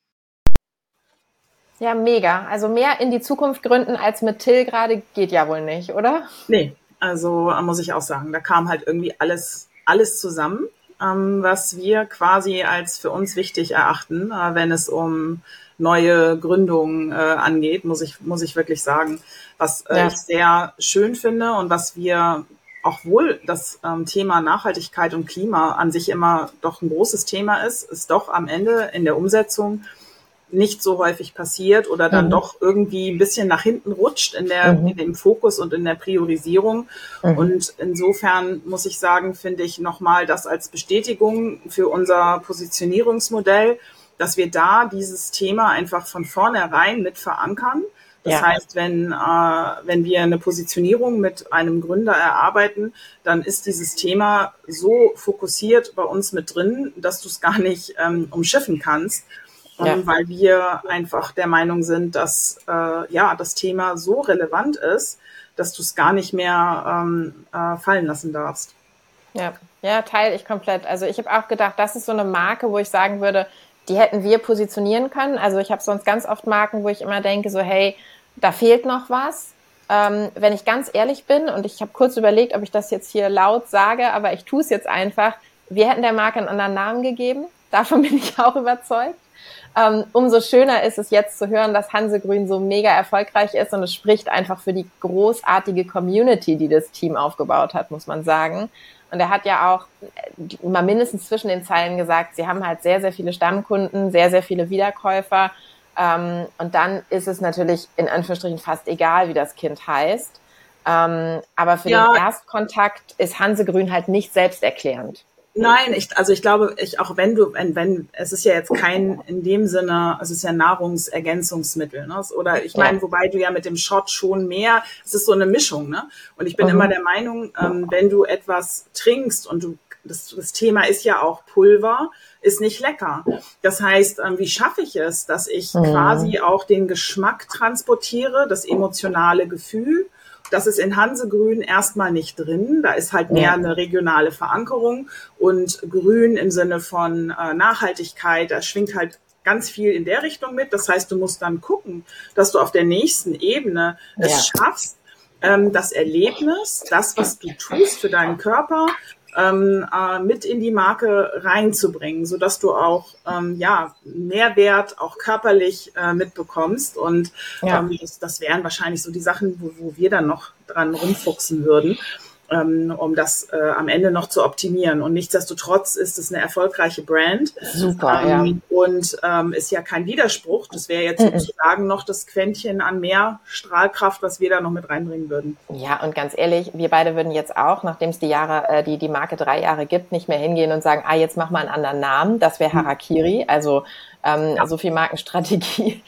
Ja, mega. Also mehr in die Zukunft gründen als mit Till gerade geht ja wohl nicht, oder?
Nee, also äh, muss ich auch sagen, da kam halt irgendwie alles, alles zusammen, ähm, was wir quasi als für uns wichtig erachten, äh, wenn es um neue Gründungen äh, angeht, muss ich, muss ich wirklich sagen, was äh,
Ja.
ich sehr schön finde und was wir, auch wohl das ähm, Thema Nachhaltigkeit und Klima an sich immer doch ein großes Thema ist, ist doch am Ende in der Umsetzung nicht so häufig passiert oder dann
Mhm.
doch irgendwie ein bisschen nach hinten rutscht in der,
Mhm.
in dem Fokus und in der Priorisierung.
Mhm.
Und insofern muss ich sagen, finde ich nochmal das als Bestätigung für unser Positionierungsmodell, dass wir da dieses Thema einfach von vornherein mit verankern. Das
Ja.
heißt, wenn, äh, wenn wir eine Positionierung mit einem Gründer erarbeiten, dann ist dieses Thema so fokussiert bei uns mit drin, dass du es gar nicht ähm, umschiffen kannst.
Ja.
Ähm, weil wir einfach der Meinung sind, dass äh, ja das Thema so relevant ist, dass du es gar nicht mehr ähm, äh, fallen lassen darfst.
Ja, ja, teile ich komplett. Also ich habe auch gedacht, das ist so eine Marke, wo ich sagen würde, die hätten wir positionieren können. Also ich habe sonst ganz oft Marken, wo ich immer denke, so hey, da fehlt noch was. Ähm, wenn ich ganz ehrlich bin, und ich habe kurz überlegt, ob ich das jetzt hier laut sage, aber ich tue es jetzt einfach, wir hätten der Marke einen anderen Namen gegeben. Davon bin ich auch überzeugt. Ähm, umso schöner ist es jetzt zu hören, dass Hansegrün so mega erfolgreich ist und es spricht einfach für die großartige Community, die das Team aufgebaut hat, muss man sagen. Und er hat ja auch mal mindestens zwischen den Zeilen gesagt, sie haben halt sehr, sehr viele Stammkunden, sehr, sehr viele Wiederkäufer. Ähm, und dann ist es natürlich in Anführungsstrichen fast egal, wie das Kind heißt. Ähm, aber für
Ja.
den Erstkontakt ist Hansegrün halt nicht selbsterklärend.
Nein, ich, also ich glaube, ich, auch wenn du, wenn, wenn, es ist ja jetzt kein, in dem Sinne, es ist ja Nahrungsergänzungsmittel, ne? Oder ich meine, wobei du ja mit dem Shot schon mehr, es ist so eine Mischung, ne? Und ich bin mhm. immer der Meinung, ähm, wenn du etwas trinkst und du, das, das Thema ist ja auch Pulver, ist nicht lecker. Das heißt, ähm, wie schaffe ich es, dass ich mhm. quasi auch den Geschmack transportiere, das emotionale Gefühl. Das ist in Hansegrün erstmal nicht drin. Da ist halt mehr eine regionale Verankerung und Grün im Sinne von äh, Nachhaltigkeit, da schwingt halt ganz viel in der Richtung mit. Das heißt, du musst dann gucken, dass du auf der nächsten Ebene es ja. schaffst, ähm, das Erlebnis, das, was du tust für deinen Körper, ähm, äh, mit in die Marke reinzubringen, sodass du auch ähm, ja Mehrwert auch körperlich äh, mitbekommst. Und ja. ähm, das, das wären wahrscheinlich so die Sachen, wo, wo wir dann noch dran rumfuchsen würden, ähm, um das äh, am Ende noch zu optimieren. Und nichtsdestotrotz ist es eine erfolgreiche Brand.
Super,
ähm,
ja.
Und ähm, ist ja kein Widerspruch. Das wäre jetzt mhm. sozusagen noch das Quäntchen an mehr Strahlkraft, was wir da noch mit reinbringen würden.
Ja, und ganz ehrlich, wir beide würden jetzt auch, nachdem es die Jahre, äh, die die Marke drei Jahre gibt, nicht mehr hingehen und sagen, ah, jetzt mach mal einen anderen Namen. Das wäre Harakiri. Also ähm, ja. so viel Markenstrategie,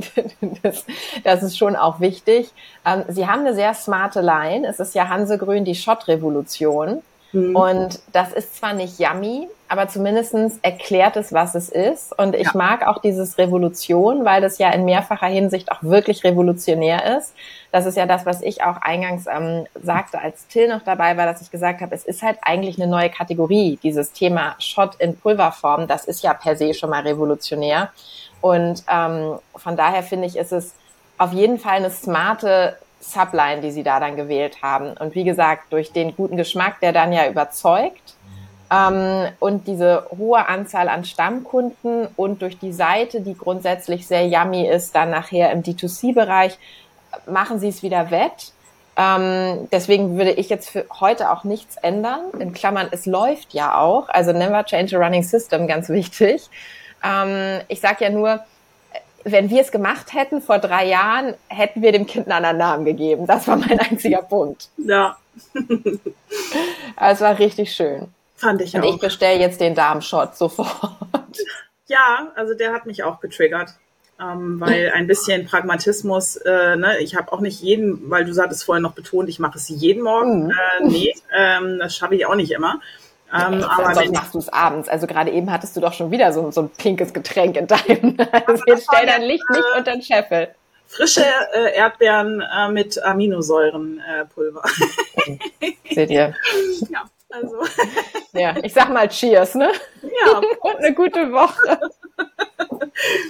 das, das ist schon auch wichtig. Ähm, Sie haben eine sehr smarte Line. Es ist ja Hansegrün, die Shot-Revolution. Mhm. Und das ist zwar nicht yummy, aber zumindestens erklärt es, was es ist. Und ich ja. mag auch dieses Revolution, weil das ja in mehrfacher Hinsicht auch wirklich revolutionär ist. Das ist ja das, was ich auch eingangs ähm, sagte, als Till noch dabei war, dass ich gesagt habe, es ist halt eigentlich eine neue Kategorie. Dieses Thema Shot in Pulverform, das ist ja per se schon mal revolutionär. Und ähm, von daher finde ich, ist es auf jeden Fall eine smarte Subline, die sie da dann gewählt haben. Und wie gesagt, durch den guten Geschmack, der dann ja überzeugt, ähm, und diese hohe Anzahl an Stammkunden und durch die Seite, die grundsätzlich sehr yummy ist, dann nachher im D zwei C-Bereich, machen sie es wieder wett. Ähm, deswegen würde ich jetzt für heute auch nichts ändern. In Klammern, es läuft ja auch. Also never change a running system, ganz wichtig. Ähm, ich sage ja nur, wenn wir es gemacht hätten vor drei Jahren, hätten wir dem Kind einen anderen Namen gegeben. Das war mein einziger Punkt.
Ja.
Es war richtig schön.
Fand ich
Und
auch.
Und ich bestelle jetzt den Darmshot sofort.
Ja, also der hat mich auch getriggert. Ähm, weil ein bisschen Pragmatismus, äh, ne, ich habe auch nicht jeden, weil du sagtest vorhin noch betont, ich mache es jeden Morgen. Mhm. Äh, nee, ähm, das schaffe ich auch nicht immer. Ähm,
Ey,
aber
sonst machst du es abends. Also gerade eben hattest du doch schon wieder so, so ein pinkes Getränk in deinem. Also jetzt stell dein Licht äh, nicht unter den Scheffel.
Frische äh, Erdbeeren äh, mit Aminosäurenpulver.
Äh, Seht ihr?
Ja, also.
Ja, ich sag mal Cheers, ne?
Ja.
Und eine gute Woche.